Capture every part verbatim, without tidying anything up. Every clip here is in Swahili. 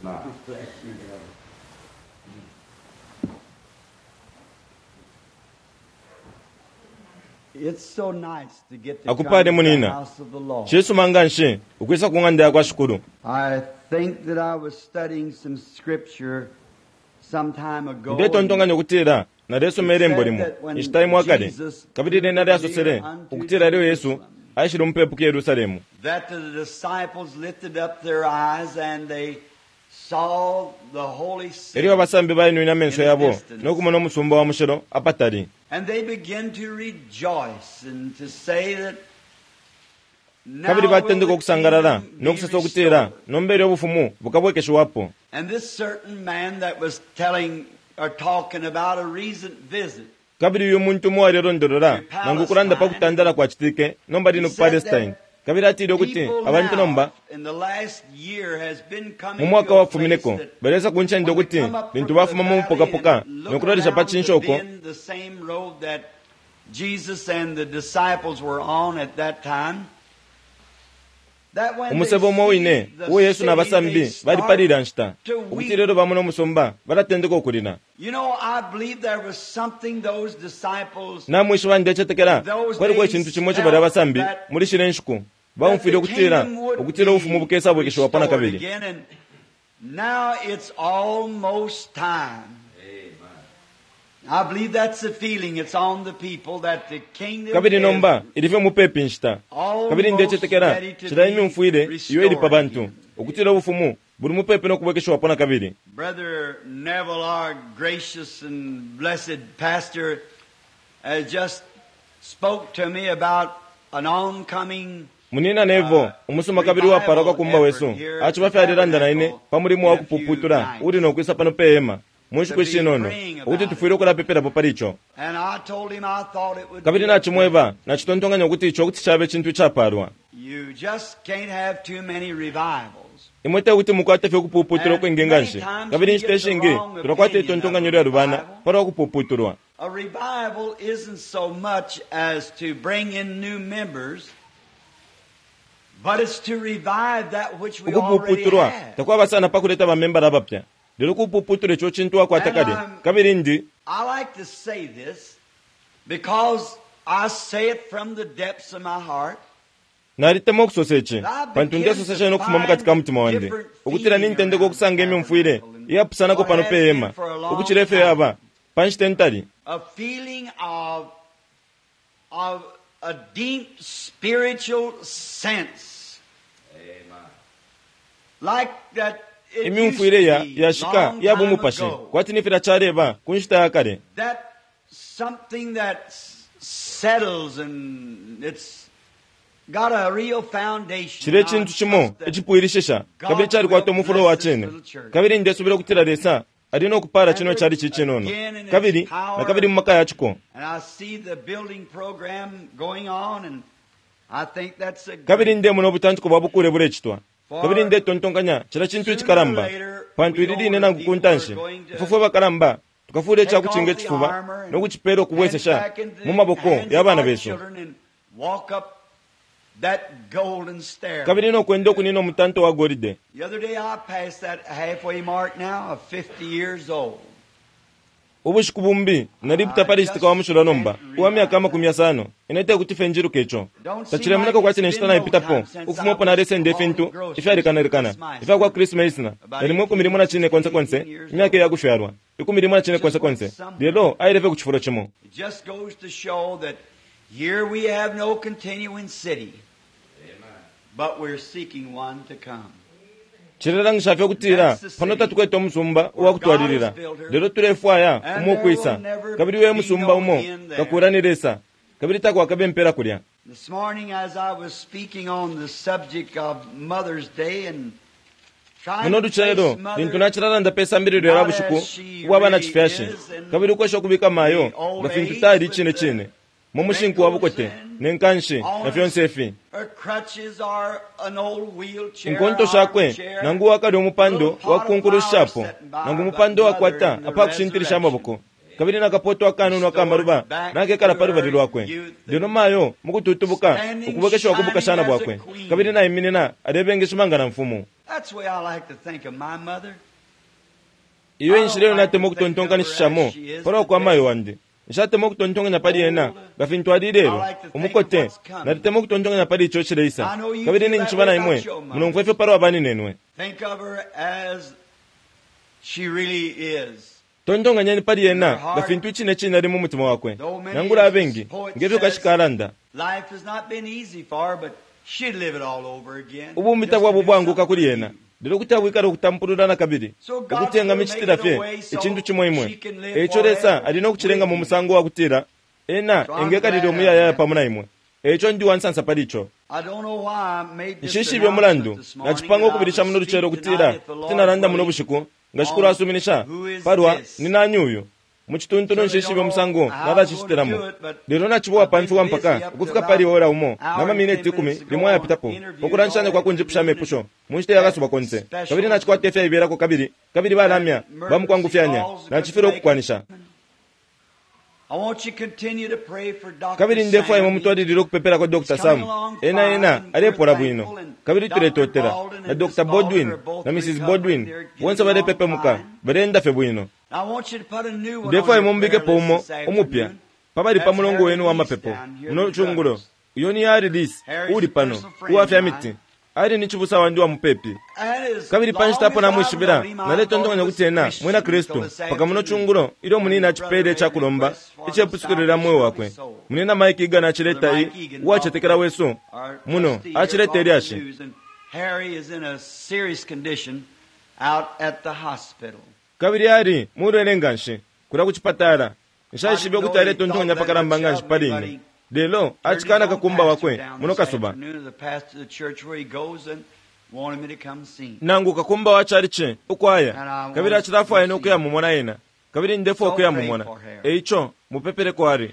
It's so nice to get to Akupade come to the munina. house of the Lord. Chesu manganshi ukwisa kunganda kwa shukuru. I think that I was studying some scripture some time ago. Ndeto ntonganya kutira na reso merembo limu. Ishitaimu wakade. Kabidi nena reso sere. Ukutira leo Yesu. Aishiru mpepu ki Yerusalemu. That the disciples lifted up their eyes and they saw the holy city. Eriwa basambi bainu ina menso yabo. Nokumona musumba wa mushero apatari. And they began to rejoice and to say that kabiri batende ko kusangarara no kusasa kutera nombere obufumu bukabwekesho wapo. And this certain man that was telling or talking about a recent visit, kabiri uyu muntu mwari rondorora nangukuranda pakutandara kwa chitike nomba dino Palestine kabiri atiro kuti abantu nomba mu mwaka wa fumineko bereza kunchendo kuti bintu bafuma mu poka poka nokurorisha pachinshoko Jesus and the disciples were on at that time. Umusebo moine uwo Yesu na basambi bari parira nshita ukuti rero bamuno musomba baratendeka okurina. You know, I believe there was something those disciples namwe shibande chetekera kwari kwa kintu kimwe cyo bari basambi muri shirenshuku bamufire okutira okutira ufumu bukesa bwekesho wapana kabiri. Now it's almost time. I believe that's the feeling. It's on the people that the kingdom kabiri nomba ilive mupepi nshita kabiri ndeche tekera chidaimi mfuire iyo ili pabantu okutira ufumu buri mupepe no kubwekesho wapana kabiri. Brother Neville, our gracious and blessed pastor, has just spoke to me about an oncoming munina nevo umusuma kabiri wa paraka kumba wesu acho bafyariranda naine pamurimu wa kupuputura uri no kwisa pano pema mwisho kwishinono ukuthi tufuire kula pepera poparicho. And I told him I thought it would kabiri na chimweba na chitontonganya kuti icho kuti chabe chintu chaparwa. You just can't have too many revivals. imwete kuti mukwate fe kupuputura kwengenganshi kabiri nchiteshingi turakwate itontonganya lya rubana para kupuputurwa. A revival isn't so much as to bring in new members, but it's to revive that which we already kupuputurwa have. takwa basana pakuleta bamemba abapya lero kupuputura icho chintu akwatakaje kabiri ndi. I like to say this because I say it from the depths of my heart. naritemo kusoseche pantu ndesoseshe no kufuma mukati ka mutima wande ukutira nintende ko kusanga emi mfuire yapusana ko pano pema ukuchirefe yaba panchitentari A feeling of of a deep spiritual sense. Amen. Like that it emi used mfuire ya to be yashika long yabu time mupashe ago. kwati nifira chareba kunshita yakare That something that s- settles and it's got a real foundation. chire I chintu trust chimo that echipuirishesha kabiri chari kwato mufuro wachene kabiri ndesubira kutira resa adino kupara chino chari chichinono kabiri na kabiri mumaka yachiko. And I see the building program going on, and I think that's a kabiri nde muno butantuko babukure burechitwa kabiri nde tontonganya chira chintu chikaramba pantu iridi nena nkukuntanshi fufu bakaramba tukafure cha kuchinge chifuba no kuchipero kubwesesha mu maboko y'abana beso walk up that golden stair. kabiri no kwendo kunino mutanto wa golide. The other day I passed that halfway mark now of fifty years old. ubushiku bumbi naributa paristika wa mushura nomba uwa miaka makumi asano inaita kuti fenjiru kecho tachiremunaka kwati neshitana ipitapo ukufumopo na rese ndefintu ifyarikanarikana ifya kwa Christmas na elimwe kumirimo na chine konse konse imyaka ya kushwarwa ikumirimo na chine konse konse lero aireve kuchifuro chimo. It just goes to show that here we have no continuing city, but we're seeking one to come. chirera ngishafya kutira pano tatukweta omusumba uwakutwalirira lero turefwaya umukwisa kabiri we musumba umo kakuraniresa kabiri takwa kabe mpera kulya. This morning as I was speaking on the subject of Mother's Day and trying muno to duchero place bintu Mother nachirara ndapesa mbiri rero abushuku wabana chifyashi kabiri kwesho kubika mayo gafintu tari chine chine mumushinku wabukote nenkanshi na fyonsefi her crutches are an old wheelchair. nkonto shakwe nangu wakali omupando wakunkurushapo nangu mupando wakwata apa kushintirisha amaboko kabiri nakapoto akanu nakamaruba nakekala paruba lilwakwe lino mayo mukututubuka ukubokesha wakubuka shana bwakwe kabiri na iminina arebengesha mangana mfumu That's the way I like to think of my mother. Iwe nshireo natemo kutontonga nishamo, pora kwa mayo wande. Nishatemo kutontonga napadi yena, gafintu adirero, umukote, natemo kutontonga napadi chochile isa. Kabiri ni nchibana imwe, mnongfefe paro abani nenwe. Think of her as she really is. Tontonga nyani padi yena, gafintu ichine chine rimu mutima wakwe. Nangura abengi, ngevyo kashikaranda. Life has not been easy for her, but she'd live it all over again. Ubu mitagwa bubwangu kakuri yena. Dero kutabwikara kutampururana kabiri. Okutenga michitira fye, echintu chimoimwe. Echo lesa alino kuchirenga mu musango wa kutira. Ena engeka lilo muya ya pamuna imwe. Echo ndi wansansa palicho. Nishishi byo mulandu. Nachipango kubirisha muno ruchero kutira. Tina randa muno bushiku. Ngashikuru asuminisha. Parwa nina nyuyo. Muchituntuno nishishi byo musango nada chishitiramu. Dero nachibuwa panfi wa mpaka. Kufika pari ora umo. Nama mineti kumi limwa ya pitapo. Okuranshane kwa kunjipusha mepusho. Munchite yagasuba konse. Kabiri nachikwa tefya ibera ko kabiri. Kabiri baramya. Bamkwangufyanya. Nachifiro kukwanisha. I want you to continue to pray for Doctor Kabiri ndefo ya mumutwadi liro kupepera kwa Doctor Sam. Ena ena arepora bwino. Kabiri tiretotera. Na Doctor Bodwin na Missus Bodwin. Wonsa bare pepe muka. Barenda fe bwino. Ndefo ya mumbike pomo omupya. Pabari pamulongo wenu wa mapepo. Muno chunguro. Yoni ya release. Uri pano. Uwafya miti. Ari nichibusa wandi wa mupepi. Kabiri panchitapo na mwishibira. Nale tontonga kutena mwena Kristo. Paka muno chunguro. Ilo munina chipede cha kulomba. Iche pusikurira mwe wakwe. Munina maiki iga na chileta hii. Uwache tekera weso. Muno. Achileta iliashi. Harry is in a serious condition out at the hospital. Kabiri ari. Muru elenganshi. Kura kuchipatara. Nishashibio kutare tontonga nyapakara mbanganshi parini. Delo, achikana kakumba wakwe, muno kasuba. Nangu kakumba wachariche, ukwaya. Kabiri achirafu aino kuya mumona yena. Kabiri ndefo okuya mumona. Eicho, mupepere kwari.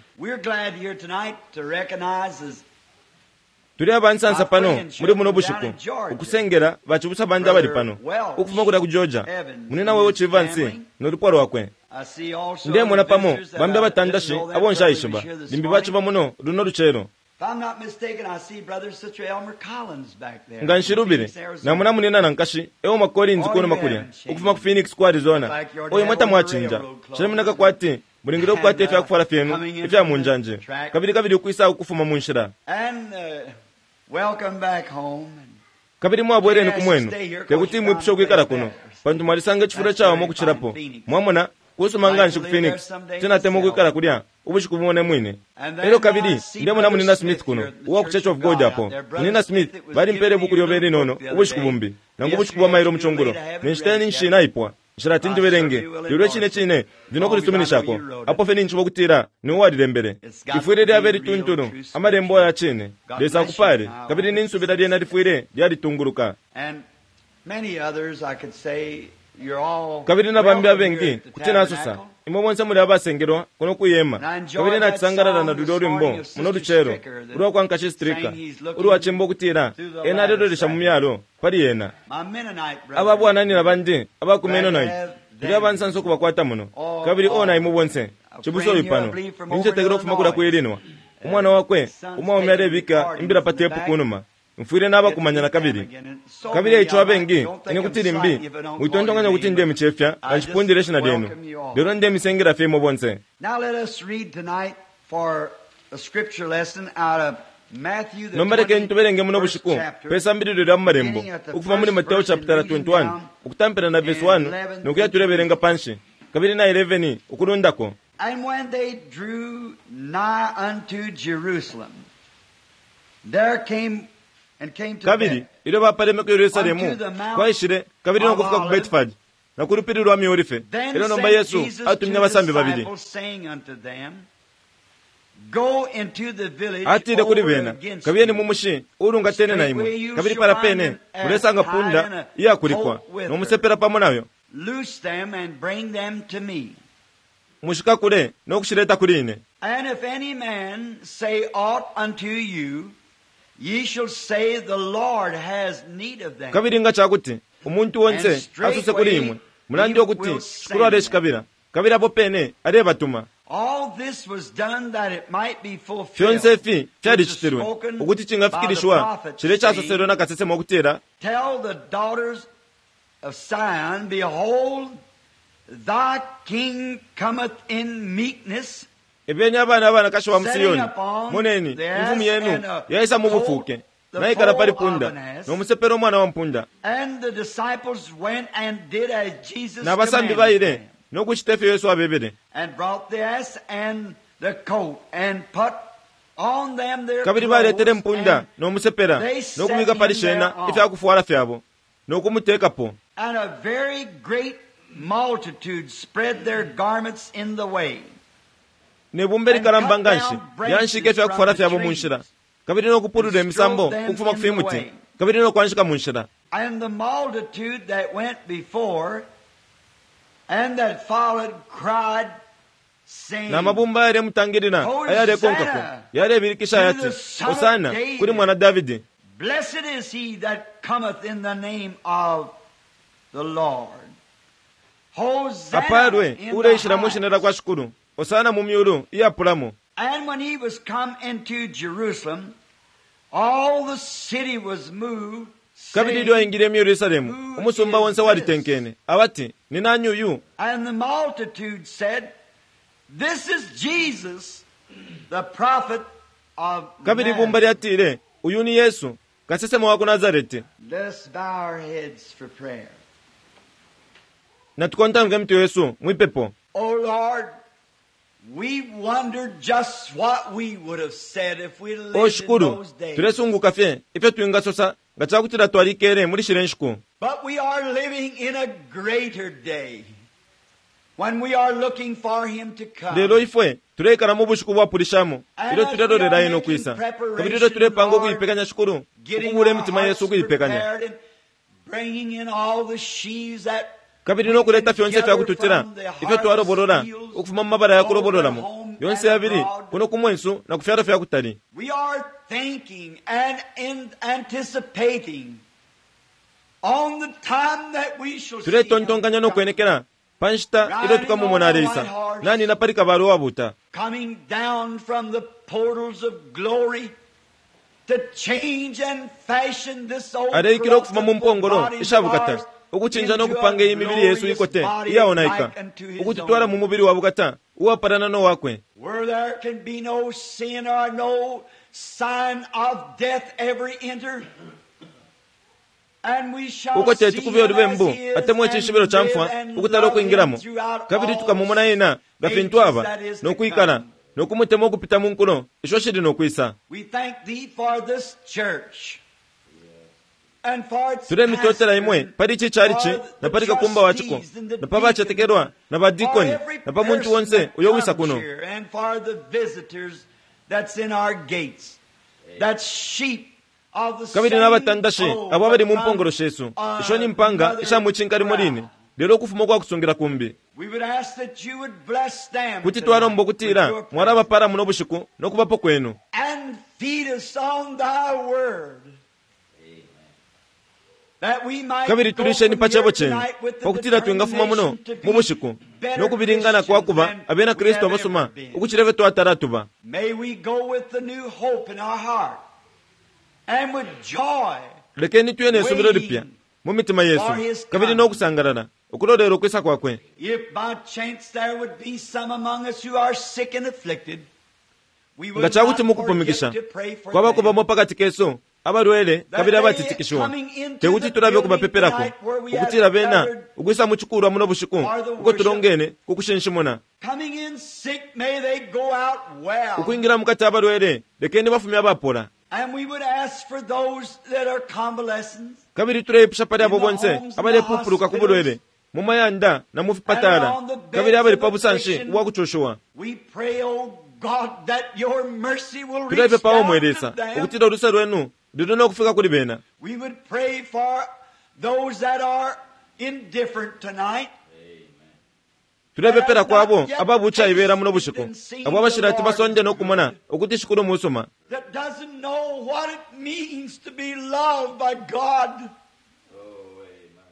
Turi abansansa pano, muri muno bushiku. Ukusengera, bachibusa banja bari pano. Ukufuma kuda kujoja. Munina wewe chivansi, noriporo wakwe. Ndiye mwana pamo, bambya batandashi, abo nshayishiba. Limbi bachiba muno, runo ruchero. Nganshirubire, na muna munina nankashi, ewo makori nzikono makuria. Ukufuma ku Phoenix kwa Arizona. Oye mwata mwachinja. Shire munaka kwati, muringiro kwati efya kufara fyenu, efya munjanje. Kabiri kabiri ukuisa ukufuma munshira. Welcome back home. Kabiri mwabwere ni kumwenu. Kekuti mwipisho kwikara kuno. Pantu mwarisange chifura chawo mokuchirapo. Mwamona, kuhusu manganshi ku Phoenix. Tina temo kwikara kuria. Ubushi kumwone mwine. Ero kabiri, ndiye mwana munina Smith kuno. Uwa ku Church of God hapo. Munina Smith, bari mpere buku lioberi nono. Ubushi kubumbi. Nangu ubushi kubuwa mairo mchongoro. Menshiteni nshina ipwa. Nshirati ndi berenge. Liure chine chine. Vino kulistumini shako. Apo feni nchibo kutira. Ni uwa dilembere. Kifuire dia veri tuntunu. Ama rembo ya chine. Desa kupare. Kabiri ninsu bida dia narifuire. Dia ditunguruka. And many others I could say you're all kabiri na bambya bengi kutina asusa imo bonse muri abasengero kono kuyema kabiri na tsangarara na dudori mbo muno duchero uro kwa nkashi strika uro wachembo kutira ena rero risha mumyalo pari yena ababu anani nabandi abakumeno nayi turi abansanso kubakwata muno kabiri ona imo bonse chibuso bipano ninje tegero fuma kura kwelinwa umwana wakwe umwa umyarebika imbira patepu kunuma mfuire naba kumanyana kabiri kabiri echo abengi ine kutiri mbi uitondonganya kuti ndemi chefya anchipundire shina denu dero ndemi sengera femo bonse. Now let us read tonight for a scripture lesson out of Matthew the Nombere ntuberenge muno bushiku pesa mbiri rira marembo ukuva muri Mateo chapter twenty-one ukutampera na verse one nokuya tureberenga panshi kabiri na eleven ukurundako. And when they drew nigh unto Jerusalem there came kabiri ilo bapareme ku Yerusalemu kwaishire kabiri no kufuka ku Bethfage na kurupirirwa miorife ilo nomba Yesu atumnya basambi babiri atire kuri bena kabiri ni mumushi urunga tene na imwe kabiri para pene uresanga punda yakurikwa no musepera pamo nayo loose them and bring them to me mushika kure no kushireta kurine. And if any man say aught unto you, ye shall say the Lord has need of them. Kabiri nga chakuti umuntu wonse asuse kuri imwe mulandi okuti shukuru areshi kabira kabiri apo pene ali batuma. All this was done that it might be fulfilled. Fyonse efi fyali chitirwe ukuti chingafikirishwa chile chasosedwa nakasesema okutera. Tell the daughters of Zion, behold, thy king cometh in meekness. Ebeni abana abana kashiwa musiyoni muneni mvumu yenu yaisa mubufuke naikala pali punda nomusepera omwana wa mpunda. And the disciples went and did as Jesus n'abasambi bayire n'okuchitefe Yesu abebere. And brought the ass and the coat and put on them their kabiri baletere mpunda n'omusepera n'okumika pali shena ifyakufuala fyabo n'okumuteekapo. And a very great multitude spread their garments in the way. Nebumberi kalambanganshi yanshike fyakufuala fyabo munshira kabiri n'okupulula emisambo okufuma kufimuti kabiri n'okwanshika munshira. And the multitude that went before and that followed cried, saying, n'amabumba yali emutangirira ayalekonkako yali ebirikisha yati Hosana kuli mwana Davidi. Blessed is he that cometh in the name of the Lord. Hosanna apalwe in the uleyishira highest. mushinira kwa shukuru Hosana mu myulu iyapulamo. And when he was come into Jerusalem, all the city was moved, kabiri saying, lyoyingira mu Yerusalemu omusumba wonse walitenkene abati ninanyi uyu. and the multitude said, This is Jesus, the prophet of kabiri bumba Nazareth. lyatire uyu ni Yesu kasesema wa ku Nazareti. Let's bow our heads for prayer. natukontange mtu Yesu mwipepo. Oh Lord, we wondered just what we would have said if we lived o in shukuru those days. tulesunguka fye ife twingasosa nga chakutira twalikere muri shirenshiku. But we are living in a greater day when we are looking for him to come. lero ifwe tuleikala mu bushiku bwapulishamo ilo tulelolera ino kwisa kabiri ilo tulepanga okuyipekanya shukuru okubula emitima Yesu okuyipekanya bringing in all the sheaves that kabiri n'okuleta fyonse fyakututira ife twalobolora okufuma mu mabala yakuloboloramo yonse yabiri kuno kumwensu na kufyalo fyakutali. we are thinking and in anticipating on the time that we shall see him tuletontonganya n'okwenekera panshita ilo tukamumona aleisa nani napalika balo wabuta coming down from the portals of glory to change and fashion this old aleikira okufuma mu mpongolo bodies of ishabukata ours okuchinja n'okupanga emibiri Yesu ikote iyaonaika okutitwala mu mubiri wabukata uwapalana n'owakwe where there can be no sin or no sign of death ever enter. And we shall uko see tetukuvya him oluve as mbu he is atemu ekishibiro and kyamfwa live and okutala love okuyingiramo him throughout kabiri all tukamumona yena gafe ntwaba n'okuyikala n'okumutema okupita mu nkuno ekyo kiri n'okwisa. We thank thee for this church and for its tule emitotera pastor, imwe pali chi chali chi for na the pali kakumba wachiko trustees and the na pabachetekerwa na badikoni for every na pa muntu person wonse that uyowisa comes kuno here, and for the visitors that's in our gates, that's sheep of the kabiri same n'abatandashi fold abo bali mu from mpongolo shesu isho ni mpanga another ishamuchinkali mulini crowd. lero okufuma kwakusungira kumbi We would ask that you would bless them kuti tonight twalomba with okutira your mwalaba presence para muno bushiku n'okubapo kwenu and feed us on thy word. That we might kabiri go tulisheni from pachebo here chenu tonight with the pakutira twingafuma muno determination to be mu bushiku better n'okubiringana Christians kwakuba than abena we kristo have basoma ever been. okukireve twatara tuba. May we go with the new hope in our heart and with joy. lekeni tuyene esubiro lipya mu mitima Yesu kabiri n'okusangalala okulolera okwisa kwakwe. If by chance there would be some among us who are sick and afflicted, we would nga chakuti not forget mukupumigisha to pray for kwaba them. kubamo pakati keso abalwele kabiri abatitikishwa tekuti tulabe kubapeperako okutira bena ogwisa muchikurwa muno bushiku uko tulongene kukushenshimona Coming in sick, may they go out well. okuyingira mukati abalwele lekeni bafumya bapola. And we would ask for those that are convalescents. kabiri tulepusha pali abo bonse abali pupuluka ku bulwele mu mayanda na mu fipatala kabiri abali pabusanshi wakuchoshowa. We pray, oh God, that your mercy will reach tulebe pawo down to mwelesa them. okutira olusa lwenu lulina okufika kuli bena. We would pray for those that are indifferent tonight. tulebepera kwabo ababuchayibera muno bushiku abo abashirati basonje n'okumona okuti shikuru musoma That doesn't know what it means to be loved by God.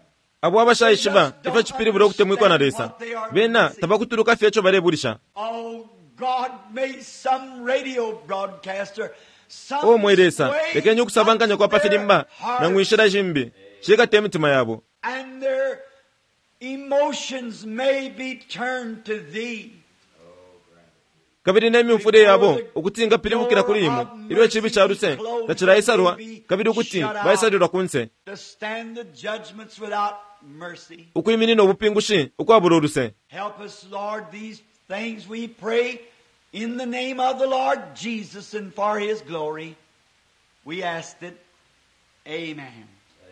abo abashayishiba ife chipiri buro kutemwiko na resa bena tabakutuluka fecho bare burisha Oh, God made some radio broadcaster. Some o mweresa way lekenye kusabanganya kwa pafilimba their na heart, ngwishira jimbi chika temitima yabo and their emotions may be turned to thee. kabiri n'emyumfure yabo okutinga pirimukira kuri imwe iriwe chibi cyarutse ndakirayisarwa kabiri ukuti bayisarirwa kunse To stand the judgments without mercy. uko iminino obupingushi uko abururuse Help us, Lord, these things we pray in the name of the Lord Jesus and for His glory. We asked it. Amen.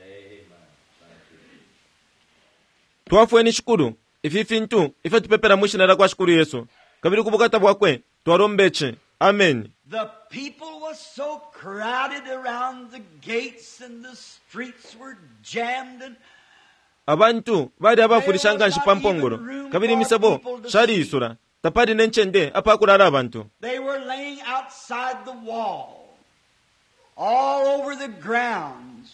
twafuwe n'ishukuru ififi ntu ife tupepera mwishinara kwa shukuru Yesu kabiri kubukata bwakwe twarombeche amen. The people was so crowded around the gates and the streets were jammed and abantu bari abafurishanga nshipampongoro kabiri misabo shari isura tapari nenchende apakurara abantu they were laying outside the wall all over the grounds.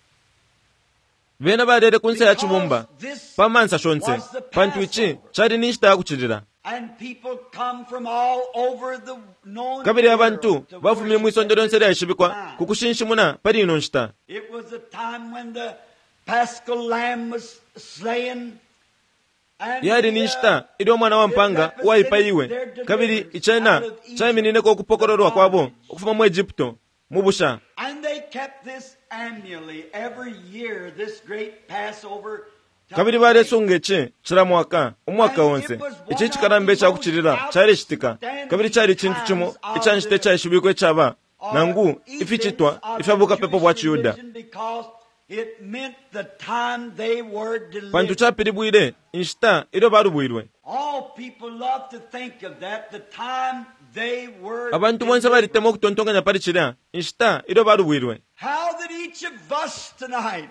bena barere kunse ya chibumba pamansa shonse pantu ichi chari nishita yakuchirira And people come from all over the known kabiri abantu world to bafumye worship mwisondero at nsere this yashibikwa time. kukushinshimuna pari ino nshita It was a time when the Paschal Lamb was slain. And yari the, uh, nishita iri omwana wa mpanga wayipayiwe kabiri ichena chayiminine ko kupokororwa kwabo okufuma mu Egypto mu busha And they kept this annually every year, this great Passover. kabiri baresungeche chiramwaka umwaka wonse ichi chikarambe chakuchirira chari shitika kabiri chari chintu chimo ichanshite chayishibikwe chaba nangu ifichitwa ifabuka pepo bwa Chiyuda Because it meant the time they were pantu delivered. chapiri bwire inshita iro barubwirwe All people love to think of that, the time they were abantu bonse delivered. baritemo kutontonganya pari chira inshita iro barubwirwe How that each of us tonight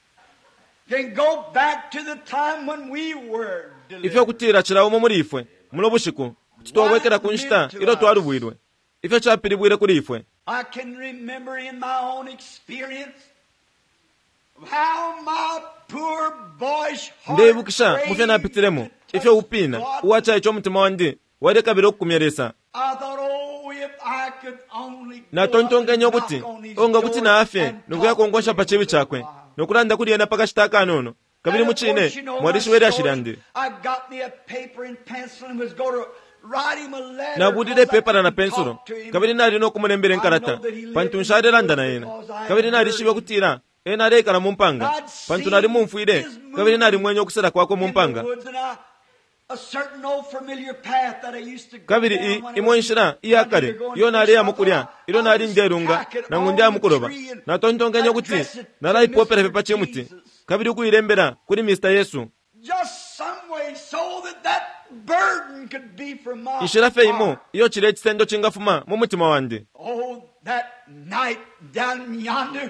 can go back to the time when we were ife delivered. kutira chirawo muri ifwe mulo bushiku tutowekera ku nshita iro twarubwirwe ife chapiri bwire kuri ifwe I can remember in my own experience how my poor boyish heart ndebukisha mufe napitiremo ife upina uwacha icho mutima wandi wari kabiri okukumyeresa I thought, oh, if I could only na go up and tontongenya knock kuti on these onga kuti doors nafe and nokuyakongosha talk pa to chibi them for a chakwe while. nokulanda kuliyena pakashitaka anono kabiri And of muchine course, you know mwarishi my weri story. ashirandi I got me a paper and pencil and was going to write him a letter. nabudire because I pepara na couldn't pensuro talk to him. kabiri nari nokumulembera enkarata pantu nshariranda na yena kabiri nari shibe kutira ena rekana mumpanga pantu nari mumfuire kabiri nari mwenye okusera kwako mumpanga A certain old familiar path that I used to go kabiri down i when I imwe was nshira young iyakare to go iyo into nari the yamukulya shop. iro I nari was nderunga tacking na on ngundi the yamukuroba tree and na tontonganya kuti address it to narayi popera Mister pepa chemuti Jesus. kabiri kuyirembera kuri Mister Yesu Just some way so that that burden could be from my inshira fe imo heart. iyo chire ekisendo kingafuma mu mutima wande Oh, that night down yonder,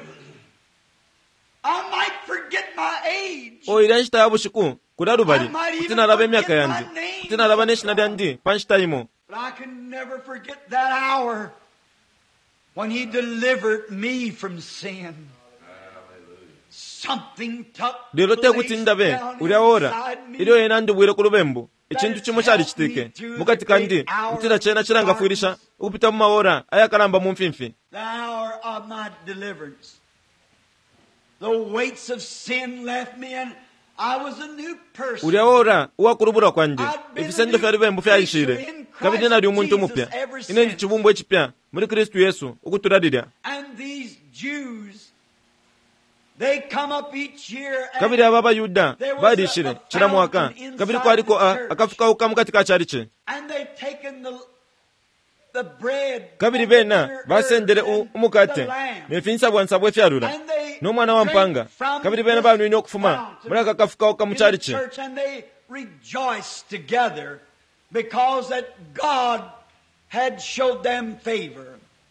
I might forget my age. oira nshita yabushiku kurarubari kuti naraba emyaka yandi kuti naraba neshina lyandi panshita imo But I can never forget that hour when He delivered me from sin. Something took lero tekuti place ndabe down uri awora inside me. iriyo yena ndubwire ku rubembo ikintu kimwe cyari kitike mukati kandi utira chena chirangafuirisha ukupita mu mawora ayakaramba mu mfimfi The hour of my deliverance. The weights of sin left me and I was a new person. uri awora uwakurubura kwanje ifisendo fya rubembo fyayishire kabiri nari umuntu mupya ine ndi chibumbo ekipya muri Kristo Yesu ukuturarira And these Jews, they come up each year and kabiri aba bayuda barishire chiramwaka kabiri ko ariko akafukaho kamwe kati ka cyari cye and they've taken the the bread kabiri bena basendere u- umukate nefinsa bwansabwe fyarura n'umwana wa mpanga kabiri bena banwine okufuma muri aka kafukaho kamu cyari cye church and they rejoiced together because that God had showed them favor.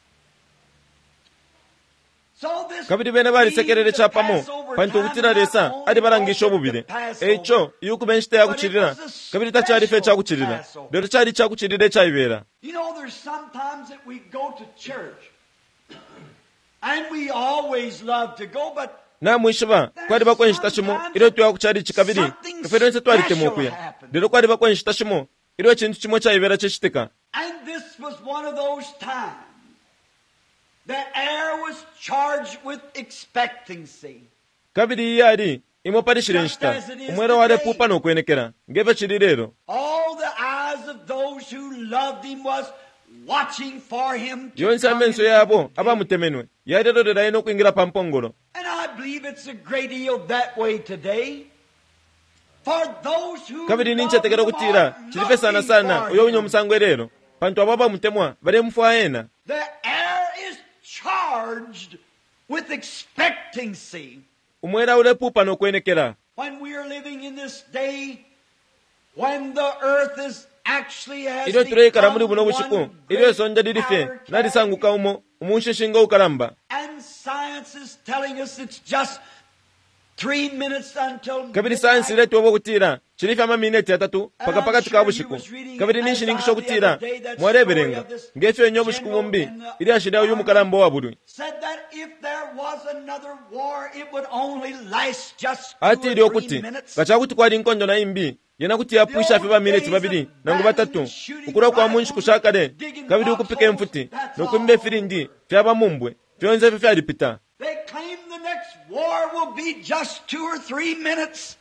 So this kabiri bena barisekerere cyapamo pantu gutira resa ari barangisha obubire echo yuko benshite yaguchirira kabiri tacyari fe cyaguchirira rero cyari cyaguchirire cyayibera. You know, there's sometimes that we go to church, and we always love to go, but namwishiva kwali bakwenshita shimo ilo tuya kuchali chikabiri kaferense twali temokuya lero kwali bakwenshita shimo ilo chintu chimo chayivera cheshitika. And this was one of those times the air was charged with expectancy. kabiri yali imoparishirenshita umwera wale pupa nokwenekera ngeve chili lero. All the eyes of those who loved him was watching for him to yonse come amenso into yabo the abamutemenwe yalelolera ino kuingira pampongolo. And I believe it's a great deal that way today. For those who kabiri love ninchetekera him kutira are chilipe sana looking sana for uyo him. unyo musangwe lero pantu abo abamutemwa bale mufu aena. The air is charged with expectancy. umwera ule pupa nokwenekera. When we are living in this day, when the earth is actually has ilo tuleikara muri become buno bushiku one ilo great esonja lilife power nalisanguka umo umunshishinga ukalamba. and science is telling us it's just three minutes until kabiri sayansi letu obo kutira chilife ama mineti atatu paka paka tuka bushiku kabiri nishiningisho kutira mwareberenga ngefyo enyo bushiku bumbi ili ashida uyu mukalambo wa bulu said that if there was another war it would only last just ati two ili or three okuti minutes. kachakuti kwali nkonjo na imbi yena kuti yapwisha afe ba mineti babiri nangu batatu ukura kwa munshi kushakale kabiri ukupike mfuti nokumbe firindi fyaba mumbwe fyonze fye alipita. They claim the next war will be just two or three minutes.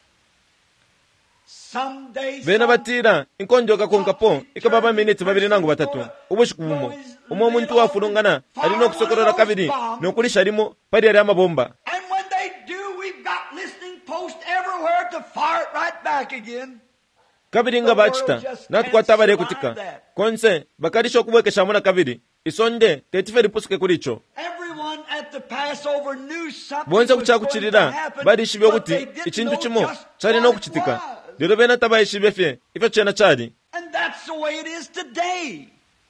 Someday, bena batira inkonjo kakonkapo ikababa mineti babiri nangu batatu ubushiku bumo umwe omuntu wafulungana alina okusokorora kabiri nokulisha limo pali ali amabomba. and when they do, we've got listening posts everywhere to fire it right back again. kabiri nga bachita natukwata bale kutika konse bakalisha okubwekesha muna kabiri isonde tetife lipusuke kulicho. Everyone at the Passover knew something bonse was going to kuchakuchirira happen, balishibye but okuti they didn't ichintu know chimo just chalina what it okuchitika was. lero bena tabayishibye fye ife chena chali. And that's the way it is today.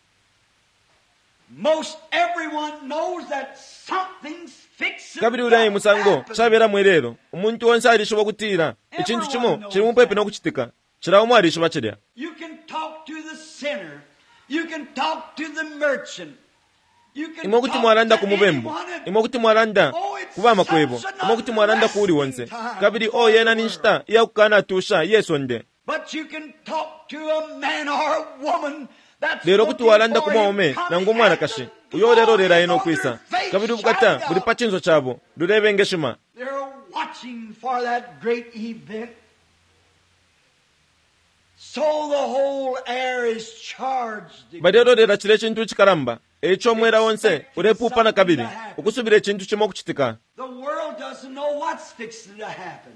Most everyone knows that something's fixing kabiri ulayi to musango happen. chabera mwelero umuntu wonse alishiba kutira ichintu chimo chili mumpepe nokuchitika chilawo alishiba chilya. You can talk to the sinner. You can talk to the merchant. You can imwe kuti talk mwalanda to kumubembo anyone and- imwe kuti mwalanda Oh, it's kuba makwebo such an imwe kuti mwalanda kuuli wonse unresting kabiri time o for yena the ninshita iyakukana atusha yesonde. But you can talk to a man or a woman that's lero kuti looking walanda for kuma him ome coming nangu mwana and kashi the uyo lero glory lera ino on kwisa their face kabiri bukata shining buli up. pachinzo chabo lulebe ngeshima. They're watching for that great event. So the whole air is charged. balero lera chile chintu chikalamba echo mwera wonse ulepupa na kabiri ukusubira echintu chimo kuchitika. The world doesn't know what's fixing to happen.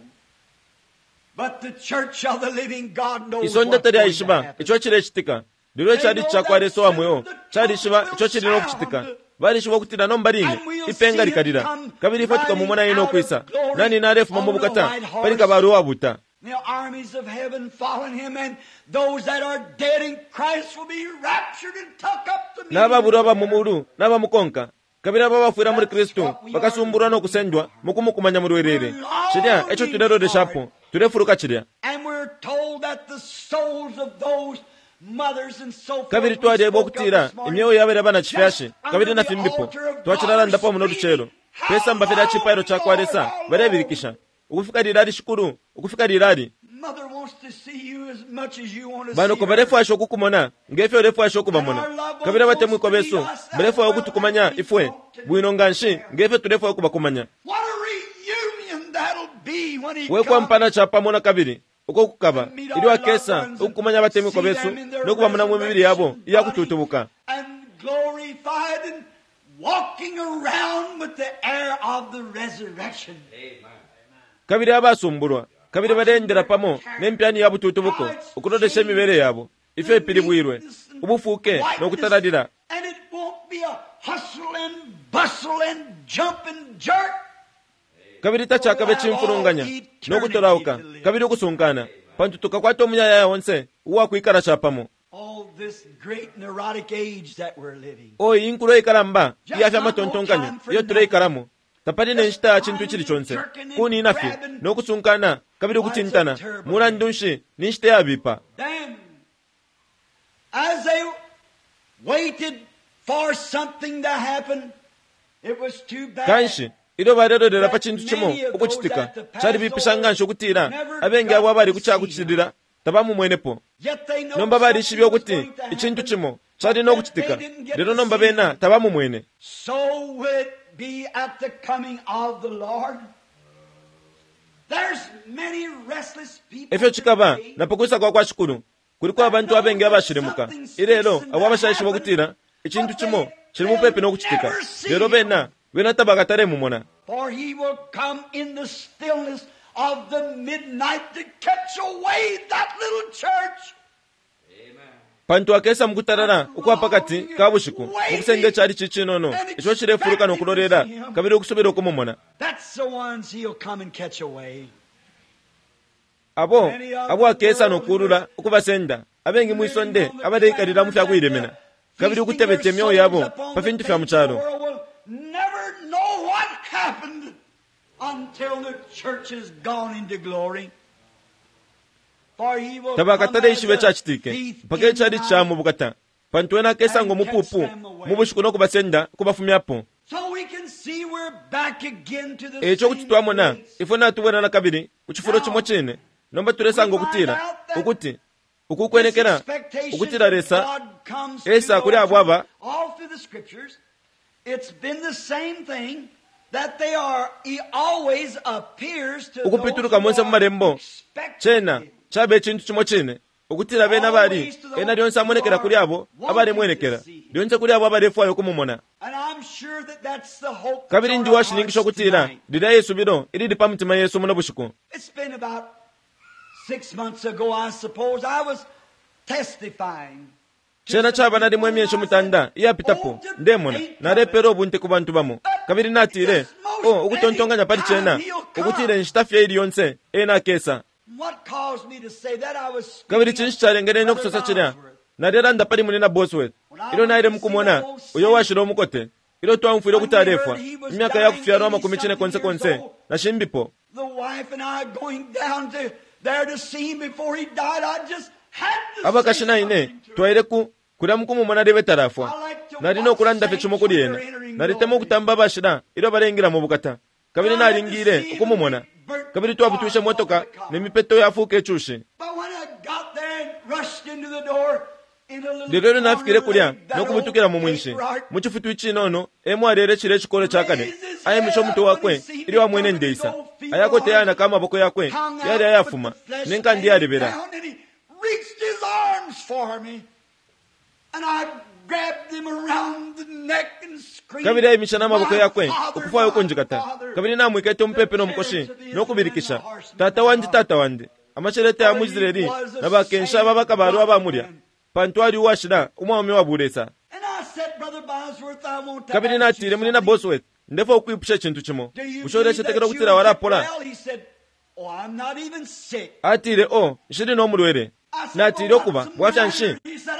But the church of the living God knows isonde what's teri going to ayishiba happen. icho chile chitika lero chali chakwaleso wamwewo chalishiba icho chilino kuchitika balishiba kutira nombalini ipenga likalira kabiri ifo tukamumona ino kwisa nani nalefu mambo bukata pali kabaru wabuta. The armies of heaven following him, and those that are dead in Christ will be raptured and tucked up to meet n'ababuru him. abamumulu n'abamkonka kabiri ababafuira muri kristu bakasumburwa n'okusendwa mukumukumanya mu lwerere chilya echo tulerodeshapo tulefuruka chilya. And we're told that the souls of those mothers and so forth kabiri we twaleba spoke of okutira this morning, emyoyo yabere abana chifyashi just kabiri under na the fimbipo altar of twachilala God ndapo muno is luchero screaming, pesa mbafera chipairo chakwalesa balebirikisha ukufika lirali shikuru ukufika lirali Mother wants to see you as much as you want to bano see ko her. balefu asho kukumona ngefyo lefu asho kubamona kabira batemwe ko beso balefu ayo kutukumanya ifwe bwino nganshi ngefyo tulefu ayo kubakumanya. What a reunion that'll be when he we kwa comes. mpana chapa mona kabiri uko kukaba ili wakesa ukukumanya batemwe ko beso nokubamona mu mibiri yabo iyakututubuka And glorified and walking around with the air of the resurrection. kabiri abasumburwa kabiri balendera pamo n'empyani yabo tutubuko ukulodesha emibere yabo ife epiri bwirwe ubufuke n'okutalalira. And it won't be a hustle and bustle and jump and jerk. kabiri tachakabe chimfurunganya n'okutolauka kabiri okusunkana pantu tukakwata omunyaya wonse uwakwikala chapamo. Oh, this great neurotic age that we're living. oyi inkulo ikalamba iyafya matontonkanyo iyo tuleikalamu tapali nenshita chintu chili chonse kuni inafye n'okusunkana kabiri okuchintana mula ndunshi ninshita yabipa. Then, as they waited for something to happen, it was too bad. kanshi ilo balelodera pa chinthu chimo ukuchitika chali bipishangansho kutira abengi abo abali kuchakuchitira tabamu mwenepo nomba bali ishibyo kuti ichinthu chimo chali nokuchitika lero nomba bena tabamu mwene. So will it be at the coming of the Lord. There's many restless people. Efyo chikaba napokuisa kwa kwa shukuru kuliko abantu abengi abashirimuka ilero abo abashayishi bakutira ichinthu chimo chiri mupepe nokuchitika lero bena bena tabakatare mumona. For he will come in the stillness of the midnight to catch away that little church. Pantu akesa mukutarara ukwa pakati kabushiku mukusenge chali chichinono icho chirefuruka nokulorera kabiri okusubira okumumona. That's the ones he'll come and catch away. Abo abo akesa nokurura ukubasenda abengi muisonde abadekalira mufya kwiremena kabiri ukutebete myoyo yabo pafintu fya mucharo. Never know what happened until the church is gone into glory. Tabakatare ishibe chachitike pake chali chamu bukata pantuena kesa ngo mupupu mubushiku no kubasenda kubafumyapo. So we can see we're back again to the echo kutitwamona ifuna tuwena na kabiri kuchifuro chimo chene nomba turesa ngo kutira ukuti ukukwenekera ukutira resa esa kuri abwaba. All through the scriptures it's been the same thing that they are he always appears to ukupituruka monse mumarembo chena chabe chintu chimo chene ukutira bena bali ena lyonse amonekera kuri abo abali mwenekera lyonse kuri abo abali efuayo kumumona. Kabiri ndi washiningisho kutira lila Yesu biro ili dipa mtima Yesu muna bushiku. It's been about six months ago I suppose I was testifying. Chena chaba nadi mwemyensho mutanda iya pitapo ndemona na repero bunte kubantu bamo kabiri natire oh ukutontonganya pali chena ukutire nshitafya ili yonse ena kesa. What caused me to say that? I was kabiri chinshi charengene no kusosa chira na rera ndapali munena Bosworth ilo naire mukumona uyo washiro mukote ilo twamfuiro kutarefwa imyaka ya kufyarwa makumi chine konse konse na shimbipo. The wife and I going down to there to see him before he died. I just had to aba kashina ine twaire ku kura mukumona rebe tarafwa na rino kuranda fechumo kuri yena na ritemo kutamba bashira ilo barengira mu bukata kabiri naringire ukumumona kabiri twabutusha motoka nemipeto yafuke chushi. Lero nafikire kulya nokubutukira mu mwinshi muchifutu ichinono emu arere chire chikolo chakane aye misho mtu wakwe ili wa mwene ndeisa ayako teyana kama boko yakwe yari ayafuma nenka ndi arebera. Kabiri aye mishana maboko yakwe ukufa yoko njikata kabiri na mwikete mpepe no mkoshi nokubirikisha tata wandi tata wandi amasherete ya Muzireli na bakensha babaka baru abamurya pantwari washira umwami waburesa. Kabiri natire munina Bosworth ndefo kwipusha chintu chimo ushore chetekero kutira warapola atire o shiri no murwere natire okuba bwafyanshi.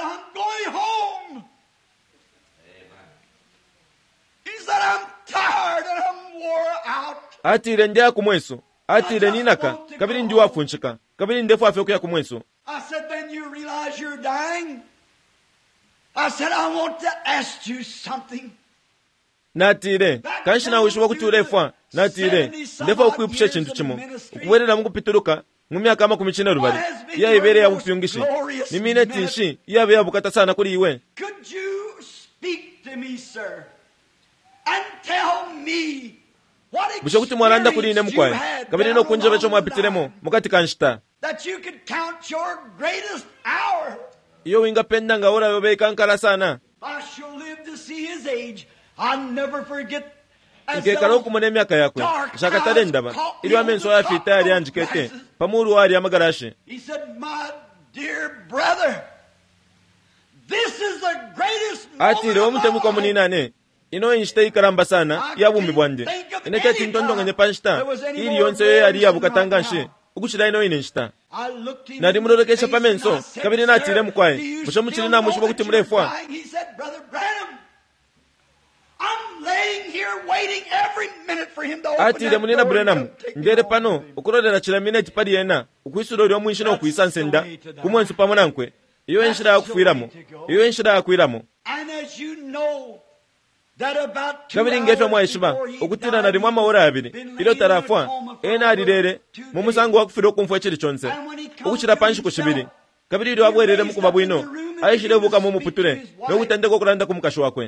Atire ndiya kumweso atire ninaka kabiri ndi wafunchika kabiri ndefo afyo kuya kumweso. I said, then you realize you're dying? I said, I want to ask you something. Natire kanshina wishuwa kuturefwa natire ndefo kwipusha chintu chimo ukuwerera mukupituruka mu myaka makumi chine rubari iya ibere ya bupyungishi nimine tinshi yabe yabukata sana kuri iwe. Could you speak to me, sir, and tell me busho kuti mwaranda kuri ine mukwaye kabiri no kunje becho mwapitiremo mukati kanshita that you could count your greatest hour. Iyo winga penda ngaora yobe kankala sana. I shall live to see his age. I'll never forget. Ikekalo kumone myaka yakwe shakatale ndaba ili wamenso ya fitari anjikete pamuru wali amagarashi. He said, my dear brother, this is the greatest moment. Ati leo mtemu kwa muninane ino inshite ikaramba sana ya bumbi bwanje inete tintondonga nyepanshita ili yonse yo yali yabukatanganshi ukushira ino inshita na rimurokesha pamenso kabiri natire mukwaye musho muchiri na mushibo kuti murefwa. He said, Brother Branham, I'm laying here waiting every minute for him to open ati le munina Branham ndere pano ukurorera chira minute pali yena ukwisuro lyo mwinshino okuisansenda kumwensu pamonankwe iyo enshira yakufiramo iyo enshira yakwiramo. And as you know, kabiri ngefyo mwayishima okutira nali mwa mawora abiri ilo tarafwa ena alilere mu musango wakufira okumfwa ekiri kyonse okuchira panshi ku kibiri kabiri ilo wabwerere mukuba bwino ayishire buka mu muputule n'okutandika okulanda ku mukashi wakwe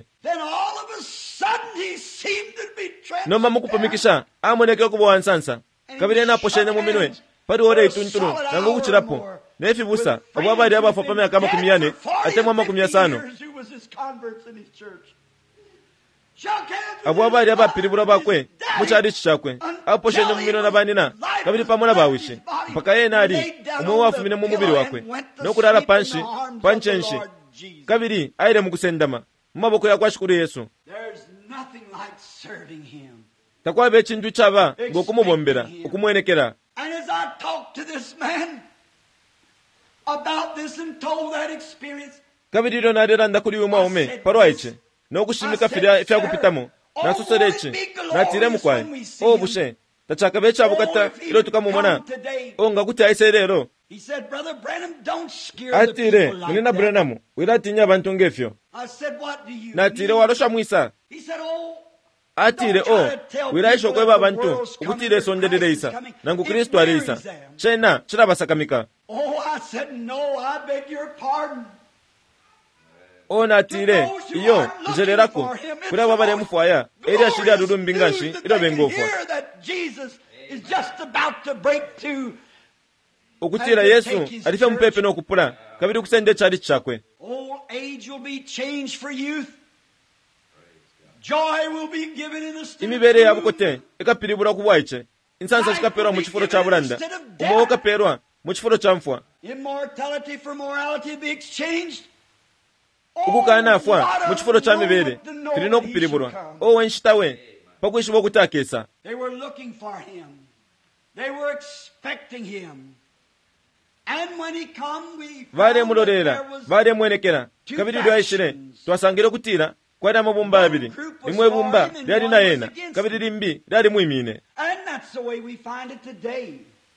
noma mukupamikisha amoneke okuba wansansa kabiri ena aposhene mu minwe pari ore ituntunu nango kuchirapo nefi busa abo bali abafa pa myaka makumi ane ate mwa makumi asano abo bali abapiribura bakwe muchari chakwe aposhenye mu minwe nabanina kabiri pamona bawishi mpaka yena ali umwe wafumine mu mubiri wakwe nokurara panshi panchenshi kabiri aire mu kusendama mu maboko ya kwashukuru Yesu takwabe chindu chaba ngokumubombera okumwenekera. And as I talked to this man about this and told that experience, kabiri ilo narera ndakuri umwe ume parwaiche nokushimika fira fya kupitamo nasusereche natire mukwaye o bushe tachaka becha bukata ilo tukamumona o ngakuti aise rero he said, Brother Branham, don't scare the atire people like munina that. Branham wiratinya abantu ngefyo I said, what do you natire mean? warosha mwisa He said, oh, atire o wiraisho kweba abantu ukutire sonderere isa nangu Kristo arisa chena chirabasakamika. oh, I said, no, I beg your pardon. o natire iyo njererako kuri abo bari mufaya eri ashiri arurumbingashi iro bengofwa okutira Yesu alife mupepe no kupula kabiri kusende chali chakwe. Old age will be changed for youth. Joy will be given in the state. imibere yabukote ekapiribura kubwaiche insansa chikaperwa mu chifuro cha buranda umo kaperwa mu chifuro cha mfwa Immortality for morality will be exchanged. ukukana afwa mu chifuro cha mibere kirino kupiriburwa o wenshitawe pakwishibwa kutakesa. They were looking for him. They were expecting him. And when he come, we vale mulorera vale mwenekera kabiri lwaishire twasangire kutira kwari amabumba abiri limwe bumba lyali na yena kabiri limbi lyali mwimine. And that's the way we find it today.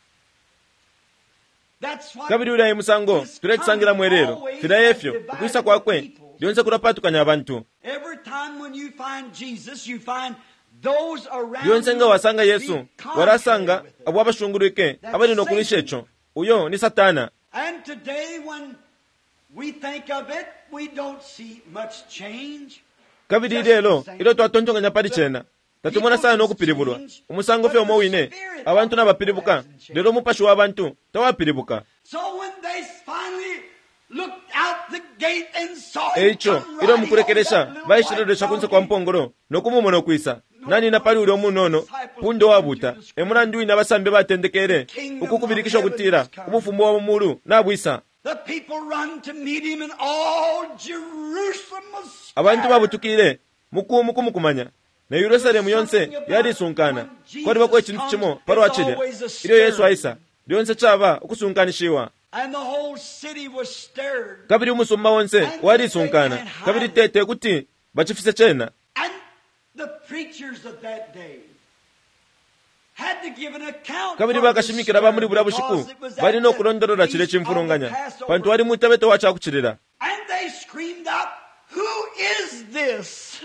That's what kabiri ulayi musango tulekusangira mwerero filayefyo ukwisa kwakwe lyonse kulapatukanya abantu. every time when you find Jesus, you find those around lyonse nga you wasanga Yesu be warasanga contrary with it. abo abashungurike abali nokulisha echo uyo ni Satana. And today when we think of it, we don't see much change. kabiri lelo ilo twatontonganya pali chena tatumona sana nokupiribulwa umusango fyo mowine abantu nabapiribuka lero mupashi w'abantu tawapiribuka. So when they finally looked out the gate and saw him eicho come ilo riding on mukurekeresha that little bayishireresha white kunse kwa donkey, mpongolo nokumumona kwisa nani na pali uli omunono pundo wabuta emulandu ina basambe batendekere ukukubirikisha kutira ubufumu wa mumulu nabwisa the people run to meet him and all Jerusalem was abantu scattered. babutukire mukumu kumukumanya na Yerusalemu yonse yali sunkana kwari bako ekintu kimo paro achilya ilo Yesu aisa lyonse chaba okusunkanishiwa. And the whole city was stirred. kabiri umusumba wonse wali sunkana kabiri tete kuti bachifise chena. And the preachers of that day had to give an account kabiri for this bakashimikira ba muri stirring burabushiku because it was at bali no the kulondorora feast chile of the chimfurunganya Passover. pantu wali mutabete wacha kuchirira. And they screamed out, "Who is this?"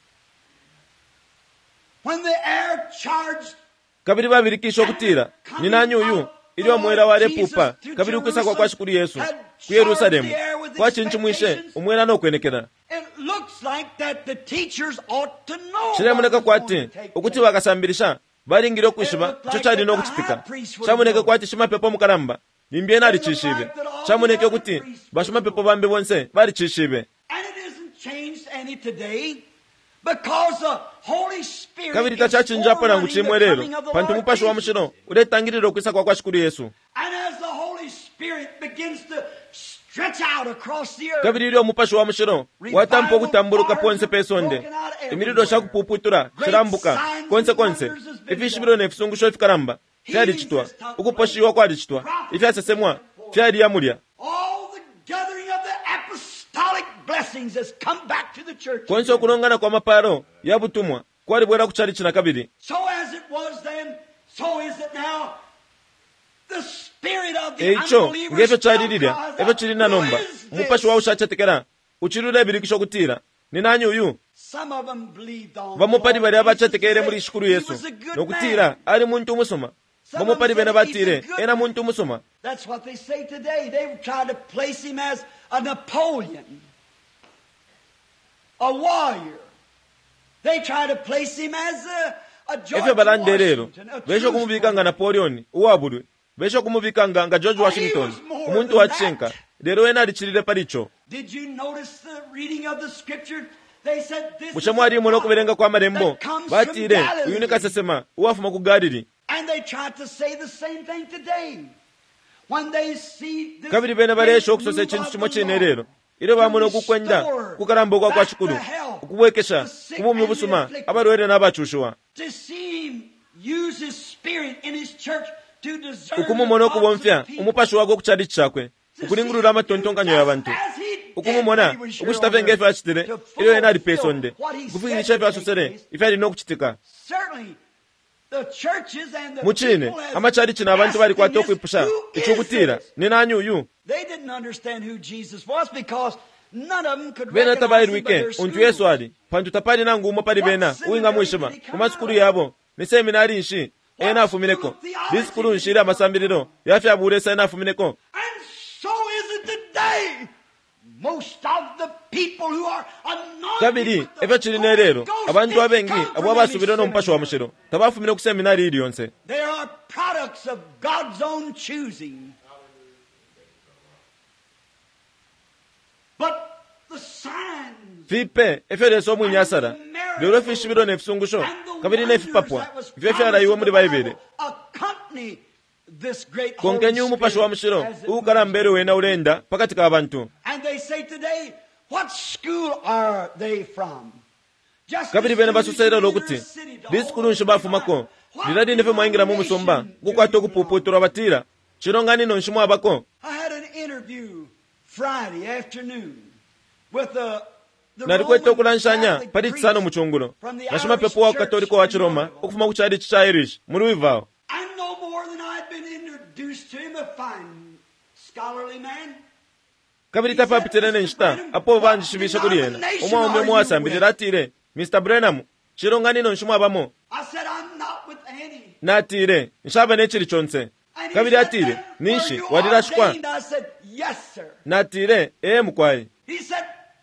When the air charged kabiri babirikisha okutira ni nani uyu ili wamwera wale pupa kabiri ukwisa kwa kwashikuri Yesu ku Yerusalemu kwachinchimwishe umwera nokwenekera. it looks like that the teachers ought to know. chilemuneka what was going kwati to take okuti place. bakasambirisha balingire okwishima cho chali nokuchitika chamuneke kwati shimapepo mukalamba nimbye nali chishibe chamuneke okuti bashimapepo bambe bonse bali chishibe. And it isn't changed any today because the Holy Spirit kabiri is tachachinja pala forerunning the nguchimwerero coming of the pantu Lord mupashi wa Jesus. mushino uletangirira okwisa kwa kwashikuri Yesu. And as the Holy Spirit begins to stretch out across the earth, kabiri ili omupashi wa mushino watampa okutamburuka ponse pesonde emirido shakupuputura shirambuka konse konse ifishibiro nefisungusho fikaramba fyali chitwa ukuposhiwa kwali chitwa ifyasesemwa fyali yamulya all the gathering of the apostolic blessings has come back to the church. konse okulongana kwa maparo yabutumwa kwali bwera kuchali china kabiri. So as it was then, so is it now. The spirit of the eicho unbelievers ngefyo still chalililya cries efyo out, chili na "Who nomba is this?" umupashi wawu shachetekera uchilula ebirikisho kutira ninani uyu vamwe pali vali avachatekere muri xikulu yesu nokutira ali muntu umusoma vamwe pali vena vatire ena muntu umusoma. That's what they say today. They try to place him as a Napoleon, a warrior. They try to place him as a, a George efe balande rero Washington, a vesho kumuvika nga Napoleon uwabulwe vesho kumuvika nga nga George Washington umuntu wachenka lero ena alichilile palicho. Did you notice the reading of the scripture? They said this mushamwali muno kuverenga kwa marembo vatire uyu nikasesema uwafuma ku Galili. And they try to say the same thing today. When they see this kabiri bene balesha okusose ekintu kimwe kyene rero ire bamuno kukwenda kukalambuka kwa chikulu okubwekesha kubumya obusuma abalwere n'abachushuwa okumumona okubomfya omupasho wagwe okukyali kyakwe okulingulula amatontonganyo y'abantu okumumona okushitavenga efe achitire ire yena ali pesonde kufikirisha efe asosere ife alina okukitika muchine amachali china abantu bali kwata okwipusha ekyokutira ninani uyu bena tabairwike untu yesu ali pantu tapali nangu umo pali bena uinga mwishima kumasukulu yabo ni seminari nshi ena afumineko disikulu nshiri amasambiriro yafi aburesa ena afumineko. kabiri efe chirine rero abantu abengi abo basubira no mpasho wa mushiro tabafumire ku seminari iri yonse. They are products of God's own choosing. But the signs fipe efe reso munyasara lero fishibiro nefsungusho kabiri nefipapwa ife fyara iwo muri bayibere konkenye umupasho wa mushiro ukara mbere wena urenda pakati ka abantu. And they say today, what school are they from? kabiri bene basosera lokuti disikulu nshibafumako liradi nefe mwaingira mu musomba gukwata okupuputura batira chirongani no nshimwa abako. I had an interview Friday afternoon with the narikweta okulanshanya pali tsano muchungulo nashima pepo wa katoliko wa chiroma okufuma ku chali cha Irish muri wivao. I know more than I'd been introduced to him, a fine scholarly man. kabiri tapapitirene nshita apo vanjishibisha kuli yena omwa omwe mwasambirira atire Mister Branham chirongani no nshimwa abamo. I said, I'm not with Annie. natire nshaba nechiri chonse kabiri atire ninshi wadirashikwa. I said, yes sir. natire ee mukwayi He said,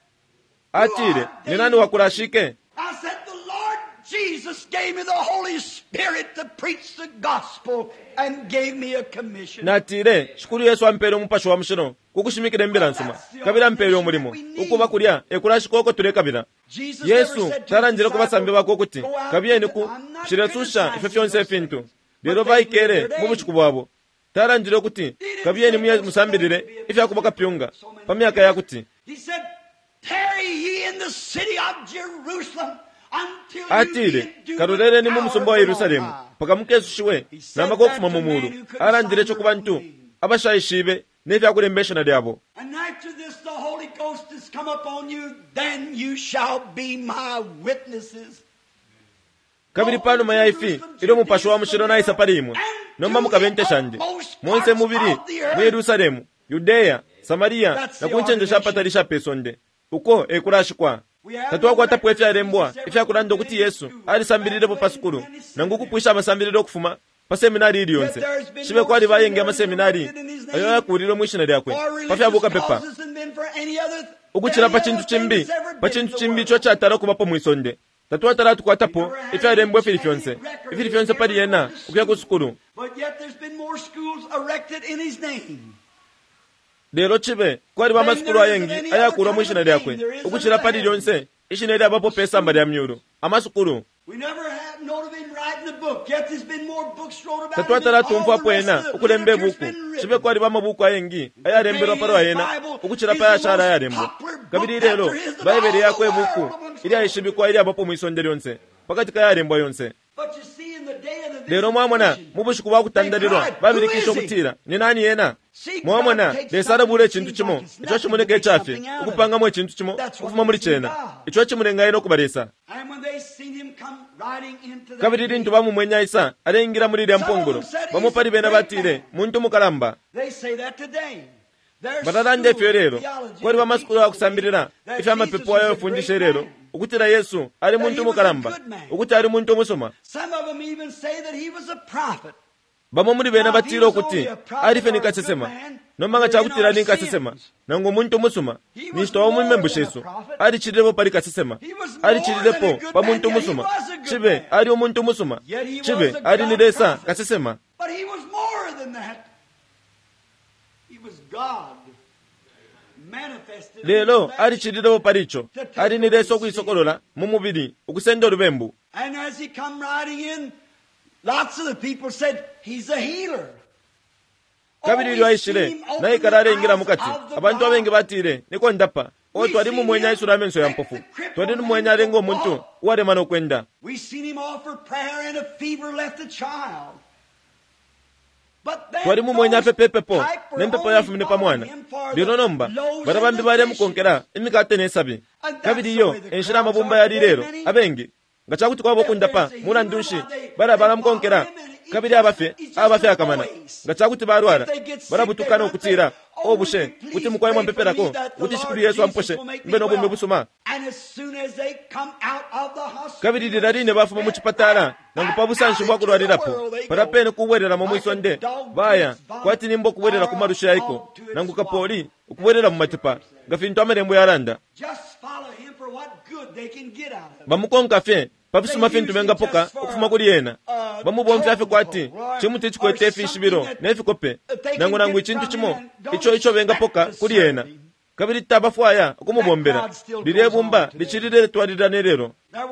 atire ninani wakurashike. I said, the Lord Jesus gave me the Holy Spirit to preach the gospel and gave me a commission. natire shikuru yesu ampere omupasho wa mushiro kukushimikira embira nsoma kabira ampere omulimo ukuba kulya ekurashika oko ture kabira. yesu taranjire kubasambi bako kuti kabiyeni ku shiretusha ife fyonse efintu lero bayikere mu buchuku bwabo taranjire kuti kabiyeni musambirire ife akubaka pyunga pamyaka yakuti. He said, tarry ye in the city of Jerusalem until you atire get to karolere ni the mu musomba wa hour of Yerusalemu God. paka mukesushiwe namako okufuma mu mulu aranjire cyo kubantu abashayishibe nefe akulembesha na lyabo. And after this the Holy Ghost has come upon you, then you shall be my witnesses. kabiri pano mayaifi ilo mupasho wa mushiro na isa pali imwe nomba mukabente shanje monse mubiri mu Yerusalemu Yudeya Samaria na kunchenjesha patalisha pesonde uko ekurashikwa tatuwa kwata pwefe arembwa ife akulanda kuti Yesu ali sambirire po pasukulu nangu kupwisha amasambirire okufuma pa seminari iri yonse shibe kwali bayenge amaseminari ayo yakuriro mwishina lyakwe pafe abuka pepa ukuchira pa chintu chimbi pa chintu chimbi cho chatara kubapo mwisonde tatuwa taratu kwatapo ife arembwa fili fyonse ifili fyonse pali yena ukuya kusukulu. But yet there's been more schools erected in his name. lero chibe kwali bamasukulu ayengi ayakura mwishina lyakwe ukuchira pali lyonse ishina lya bapo pesa mbali ya myuru amasukulu. We never had known of him writing a book, yet there's been more books wrote about tatuwa him than taratu all mfu the apo rest ena of the ukulembe literature's buku been written. chibe kwali bamabuku ayengi ayarembera paro ayena ukuchira pa yashara yarembo kabiri lero bayibeli yakwe buku ili ayishibikwa ili abapo mwisonde lyonse pakati ka yarembo yonse. But you see, in the day of the lero mwamona visitation, mubushiku bwakutandarirwa babirikisha okutira ni nani yena mwamona lesara bule chintu chimo icho chimuneke chafe okupangamu ekintu chimo okufuma muri chena icho chimurenga ino kubalesa. and when they seen him come riding into the kabiri lintu bamumwenya isa arengira muri lya mpongolo bamupali bena batire muntu mukalamba. they say that today. batalanda ife lero kwali pamasukulu akusambirira ife amapepo ayo ofundishe lero ukutira Yesu ali muntu mukalamba ukuti ali muntu omusoma. Bamwe muri bena batiro kuti alife nikasesema nomanga chakutira nikasesema nango muntu musuma nisto wa mumembo Yesu ali chirepo pali kasesema ali chirepo pa muntu musuma chibe ali omuntu musuma chibe ali nidesa kasesema. But he was more than that. He was God manifested. Lelo ali chirepo palicho ali nideso kwisokolola mu mubiri ukusenda olubembu. And as he come riding in, lots of the people said he's a healer. Kabiri lwaishile naye kararengira mukati abantu abenge batire niko ndapa o twali mu mwenya isura menso ya mpofu twali mu mwenya rengo muntu wale mano kwenda. We seen him offer prayer and a fever left the child. Twali mu mwenya pepepepo nempepo yafumine pa mwana lino nomba barabambi bale mukonkera imikate nesabi. Kabiri yo enshira mabumba yali lero abengi ngachakuti kwabo kundapa muna ndunshi bara bara mukonkera kabiri abafe abafe akamana ngachakuti barwara barabutukana okutira obushe kuti mukwaye mwampeperako kuti shikuru Yesu amposhe mbeno bombe busuma. Kabiri dirarine bafuma mu chipatala nangu pabusanshi bwa kulwarirapo parapene kuwerera mu mwiso nde baya kwati nimbo kuwerera ku marusha yako nangu kapoli kuwerera mu matipa gafinto amerembo yaranda bamukonka fe pabisuma fintu benga poka okufuma kuli yena bamubomfya afe kwati chimuti chikwete fish biro nefi kope nangu nangu ichintu chimo icho icho benga poka kuli yena kabiri tabafwaya okumubombera lirebumba lichirire twadira nerero.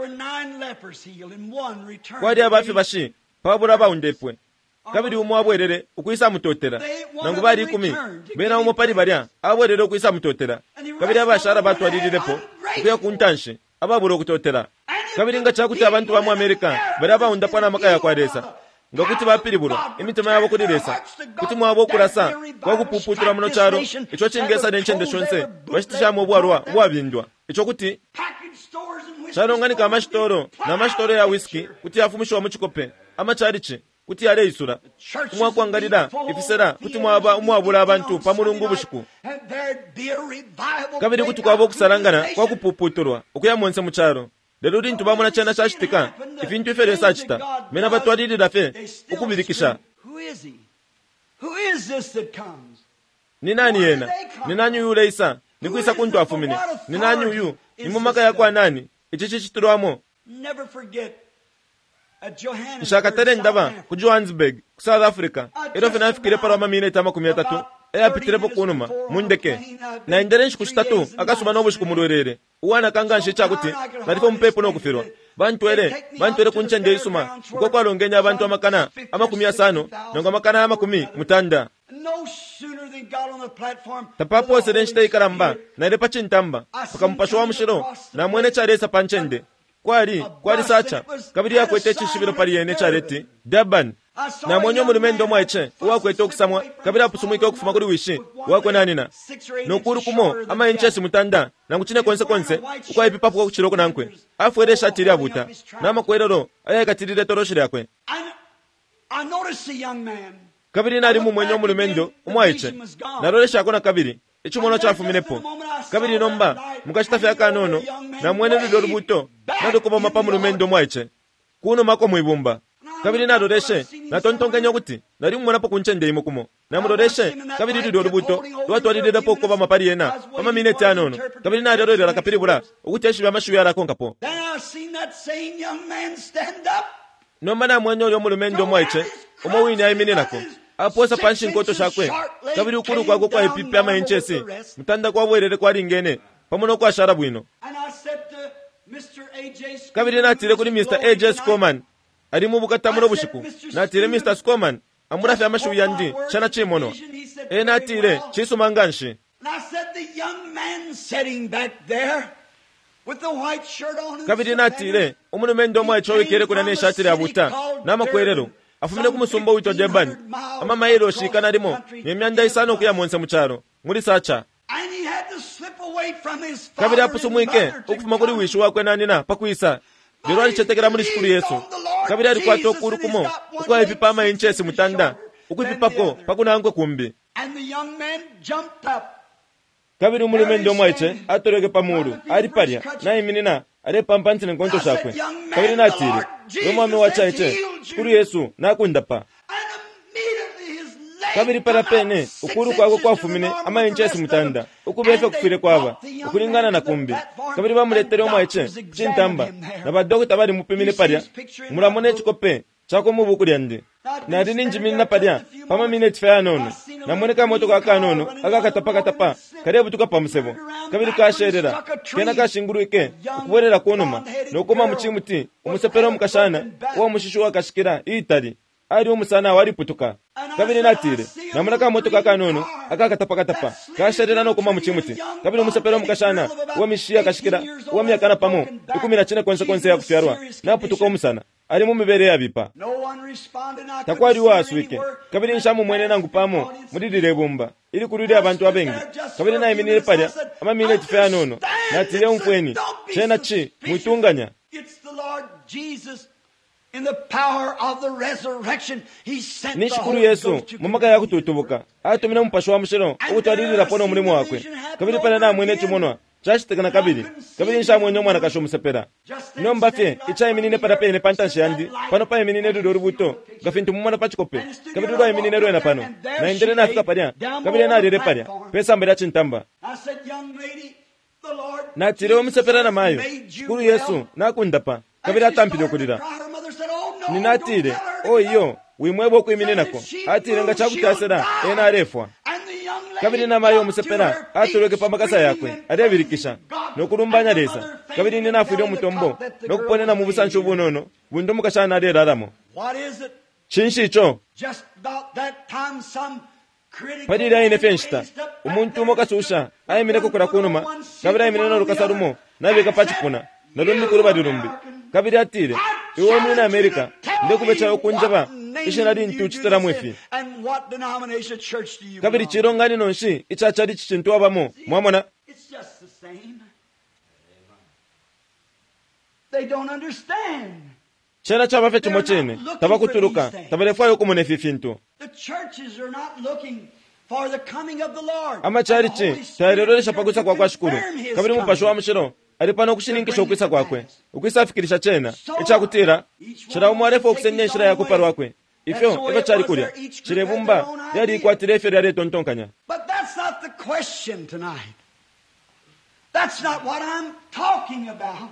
Kwali abafi bashi pabura baundepwe kabiri umu abwerere ukuyisa mutotera nangu bari ikumi bena umu pali barya abwerere ukuyisa mutotera kabiri abashara batwadirepo kuya kuntanshe ababura okutotera kabiri nga chakuti abantu ba mu America bari abaunda pana makaya kwaresa ngakuti bapiriburo imitima yabo kudiresa kuti mwabo kurasa kwakupuputura muno charo icho chingesa denchende shonse bashitisha mu bwarwa bwabindwa icho kuti charo ngani kama shitoro na mashitoro ya whisky kuti afumishwa mu chikope amacharichi kuti yale isura umwa kwangalira ifisera kuti mwaba umwabula abantu pamulungu bushiku kabiri kuti kwabo kusarangana kwakupuputurwa okuyamonse mu charo lero rintu bamuna chana chashitika ifintu ifere sachita mena batwadiri dafe ukubirikisha. Who is he? Who is this that comes? Ni nani yena? Ni nani yule isa? Nikuisa kuntu afumine. Ni nani uyu? Ni mumaka ya kwa nani? Ichichi chiturwamo. Never forget at Johannesburg. Shakatere ndaba ku Johannesburg, South Africa. Ero fina fikire para mamine tama kumi na tatu. Eya pitirepo kunuma mundeke na inderenshi kushitatu akasuma nobushi kumurorere uwana kanganshe chakuti narifo mpepo no kufirwa bantu ere bantu ere kunchende isuma uko kwalongenya abantu amakana amakumi asano nango amakana amakumi mutanda tapapo serenshite ikaramba na ere pachintamba pakampasho wa mushiro na mwene charesa panchende kwali kwali sacha kabiri yakwete chishibiro pali yene chareti Durban na mwenye mulumendo mwache uwakwete okusamwa kabira pusumwike okufuma kuri wishi wakwe nanina nokuru kumo ama enchesi mutanda nanguchine konse konse ukwa ipipapo kwa kuchiroko nankwe afuere shatiri abuta nama kwerero ayakatirire toroshiri yakwe. Kabiri nari mu mwenye mulumendo umwaiche naroresha akona kabiri ichumono chafuminepo kabiri nomba mukashitafe yakanono na mwene lido rubuto nadokoba mapa mulumendo mwaiche kuno mako mwibumba kabiri nadoreshe na tontonganya kuti nari mumona po kunchende imukumo na mudoreshe kabiri lido rubuto twatwali lido po koba mapari yena pama minete anono kabiri nadoreshe la kapiri bura ukuthi eshibe amashuya yara konkapo nomba na mwenye yo mulumendo mwaiche umowini ayimini nako aposa panshi nkoto shakwe kabiri ukuru kwa kwa epipi ama enchesi mutanda kwa bwerere kwa ringene pamono kwa sharabwino kabiri natire kuri Mister A J Scoman ari mu bukata muno bushiku natire Mister Scoman amurafi amashu yandi chana chimono e natire chisumanganshi kabiri natire umuntu mendo mwa chowe kere kuna ne shatire abuta nama kwerero afumine kumusumba wito Durban ama mairo shikana rimo nemyanda isano kuya monse mucharo muri sacha kabiri apusumwike ukufuma kuri wishu wakwe nanina pakuisa lero alichetekera muri shukuru Yesu kabiri ali kwato kuru kumo ukwa ipipama enchesi mutanda ukwipipapo pakuna angwe kumbi And the young man jumped up. kabiri umulume ndi omwaiche atoloke pamulu ali palya nayiminina ali pampantsine nkonto shakwe kabiri natile lomwami wachaiche shukuru Yesu nakundapa kabiri para pene ukulu kwako kwafumine amayenchesi mutanda ukubefe kufire kwaba ukulingana na kumbi kabiri bamuletere omwaiche chintamba na badokita bali mupimine palya mulamone chikope chako mubukulya ndi nari ninjimina palya pama minute fa nono namoneka moto kaka nono akakatapakatapa karibu tukapamusebo kabiri kasherera kena kashinguruike ukuborera konoma nokoma muchimuti umusepero mukashana uwo mushishu wakashikira itali ari umusana wari putuka kabiri natire namoneka moto kaka nono akakatapakatapa kasherera nokoma muchimuti kabiri umusepero mukashana uwo mishia kashikira uwo myakana pamo ikumira chine konsekonse ya kufyarwa na putuka umusana ali mumibere yabipa takwali waswike kabiri nshamu mwene nangu pamo mudidire bumba ili kuludi abantu abengi kabiri na iminire palya ama mine tifea nono na tile umfweni chena chi muitunganya nishukuru Yesu mumaka ya kututubuka atumina mpasho wa mshiro ukutwadilira pono mulimu wakwe kabiri pala na mwene chimonwa chachitekana kabiri kabiri nshamu wenye mwana kasho musepera nomba fye icha iminine para pene pantanshi yandi pano pa iminine dudo rubuto gafintu mumana pachikope kabiri dudo iminine ruena pano na indere na afika palya kabiri na adire palya pesa mbele chintamba na tire wa musepera na mayo shukuru Yesu nakundapa kabiri atampile okulira ninatire oyo wimwebo kuimine nako atire nga chakutasera ena arefwa kabiri na mayo musepera atoloke pamakasa yakwe arebirikisha nokulumbanya lesa kabiri ni nafire mutombo nokuponena mu busancho bunono bundo mukashana areraramo chinshicho padira ine fensta umuntu mokasusha ayimire kokora kunuma kabiri ayimire no rukasarumo nabeka pachipuna nalumbi kuruba dirumbi kabiri atire iwo muri na America ndekubecha okunjaba ishinari ntuchitara mwefi kabiri chirongani nonshi ichachari chichintu abamo mwamona chena chabafe chimochene tabakuturuka tabalefwayo kumone fifintu ama charichi taereroresha pakusa kwa kwa shukuru kabiri mupasho wa mshiro alipana kushiningisha ukwisa kwakwe ukwisa afikirisha chena ichakutira chira umwarefu okusenye nshira yako parwakwe ifyo eva chari kulya chirebumba yari ikwatire eferi yari tontonkanya but that's not the question tonight. That's not what I'm talking about.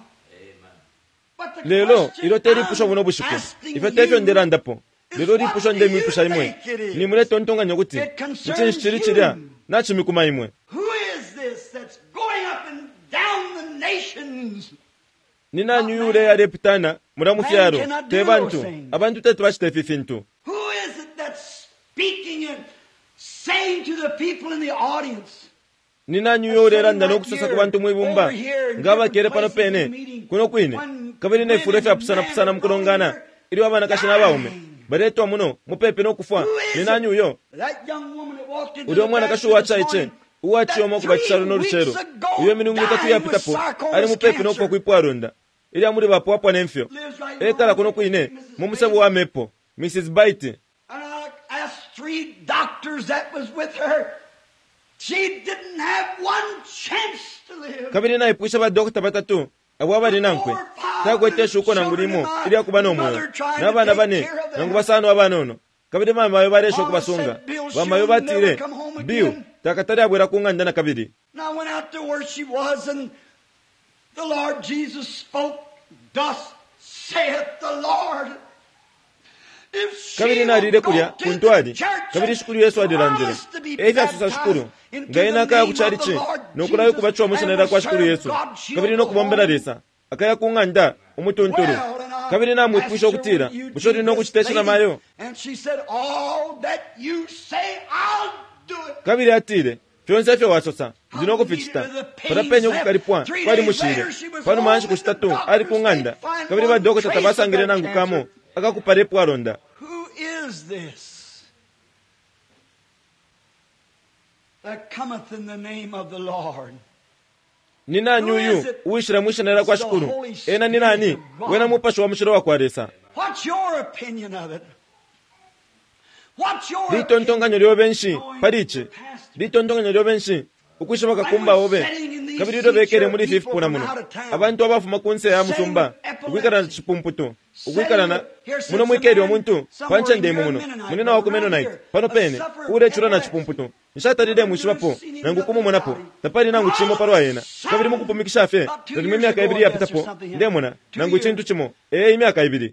lelo iloteri pusho buno bushiku ifete efyo ndera ndapo lelo ri pusho nde mi pusha imwe ni mure tontonganya kuti nichin chiri chirya nachi mikuma imwe Who is this that's going up and down the nations? nina nyure ya repitana muramu fyaro tebantu abantu tetu bashitefifintu Who is it that's speaking and saying to the people in the audience? nina nyure randa nokusasa ku bantu mwibumba ngaba kere pano pene kuno kwine kabiri ne furefe apusana pusana mkulongana ili wabana kashina baume bareto muno mupepe no kufwa nina nyuyo uri omwana kashuwa chaiche uwachi omo kubacharo no ruchero uyo minungu tatu yapitapo ari mupepe no kwa kuipwa ronda ili amuri bapo hapo nemfyo ekala kuno kwine mumusabu wa mepo Missus Baite And I asked three doctors that was with her. She didn't have one chance to live. kabiri na ipusha ba dokta batatu abo bari nankwe tagwete shuko nangulimo ili akuba no moyo nabana bane nanguba sano abanono kabiri mama bayo baresho kubasunga bamayo batire biu takatari abwera kunganda na kabiri. And I went out to where she was, and the Lord Jesus spoke, "Thus saith the Lord." kabiri na rire kulya kuntwali kabiri shukuru Yesu adirandire efa tusa shukuru ngaina kaya kucharichi nokurayo kubachwa mushanera kwa shukuru Yesu kabiri no kubombera resa akaya kunganda umutunturu kabiri na mwipusha kutira bushori no kuchitesha na mayo And she said, "All that you say, I'll do it." kabiri atire fyonse fyo wasosa ndino kufichita para penyo kukaripwa kwali mushire pano manshi kushitatu ari kunganda kabiri ba dokota tabasangire nangu kamo akakuparepwa ronda. Who is this that cometh in the name of the Lord? nina nyuyu uishira mwishanera kwa shukuru ena ninani wena mupasho wa mshiro wa kwaresa. What's your opinion of it? litontonganyo lyo benshi palichi litontonganyo lyo benshi ukwishima kakumba obe kabiri lyo bekere muri fifth puna muno abantu abafuma kunse ya musumba ukwikarana chipumputu ukwikarana muno mwikeri omuntu pancha ndemo muno munena wakumeno night pano pene ure chura na chipumputu nishataride mushibapo nangu kumu monapo tapali nangu chimo parwa yena kabiri mukupumikisha afe ndimwe myaka ibiri yapitapo ndemona nangu chintu chimo eh imyaka ibiri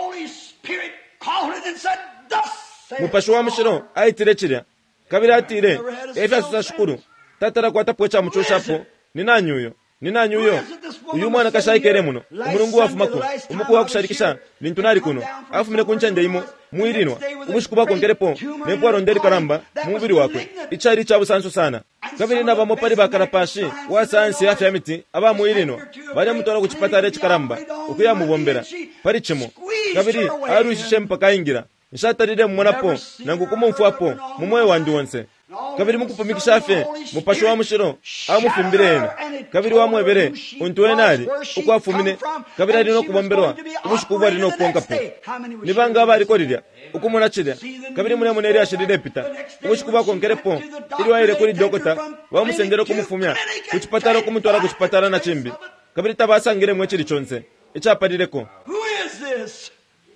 mupasho wa mushiro aitire chirya kabiri atire efa susa shukuru tatara kwata pocha muchoshapo ninanyuyo ninanyuyo uyu mwana kashayikere muno umurungu wafumako umuku wakusharikisha bintu nari kuno afumire kunchende imo muirinwa umushikuba kongerepo nepo aronderi karamba mumubiri wakwe ichari chabu sanso sana kabiri naba mopari bakarapashi wa sayansi afya miti aba muirinwa bari mutora kuchipatare chikaramba ukuya mubombera pari chimo kabiri arushishe mpaka ingira nishatarire mmonapo nangu kumumfuapo mumoyo wandi wonse kabiri mukupumikisha afe mupasho wa mushiro amufumbire ena kabiri wa mwebere untu enari uko afumine kabiri ari no kubomberwa umushikuba ari no konkapo nibanga bari korirya uko munachirya kabiri mune muneri ashirire pita umushikuba konkerepo iri waire kuri dokota wa musendero kumufumya kuchipatara kumutwara kuchipatara na chimbi kabiri tabasangire mwe chiri chonse ichaparireko. Who is this?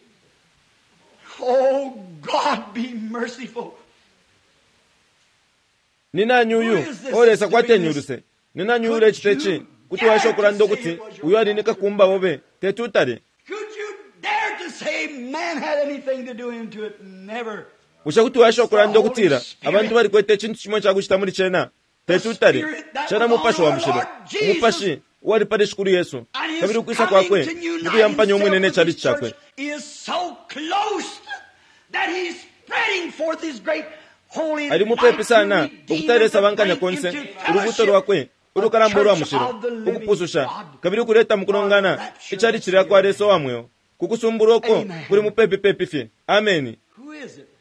Oh God, be merciful. Nina nyuyu oresa kwatenyuruse nina nyure chitechi kuti washo kurando kuti uyo ari nika kumba obe tetutare. Could you dare to say man had anything to do into it? Never. Ushakuti washo kurando kutira abantu bari kwete chintu chimwe chakuchita muri chena tetutare chana mupasho wa mushiro mupashi wari pare shukuru Yesu kabiri kwisa kwakwe ndi yampanya umwenene chali chakwe is so close that he's spreading forth his great holy ari mupepe sana ukutaresa bankanya konse urubuto rwakwe urukarambo rwa mushiro ukupuzusha kabiri kureta mukunongana ichari chiri yakwa reso wamweyo kukusumburoko kuri mupepe pepe fi amen. Who is it?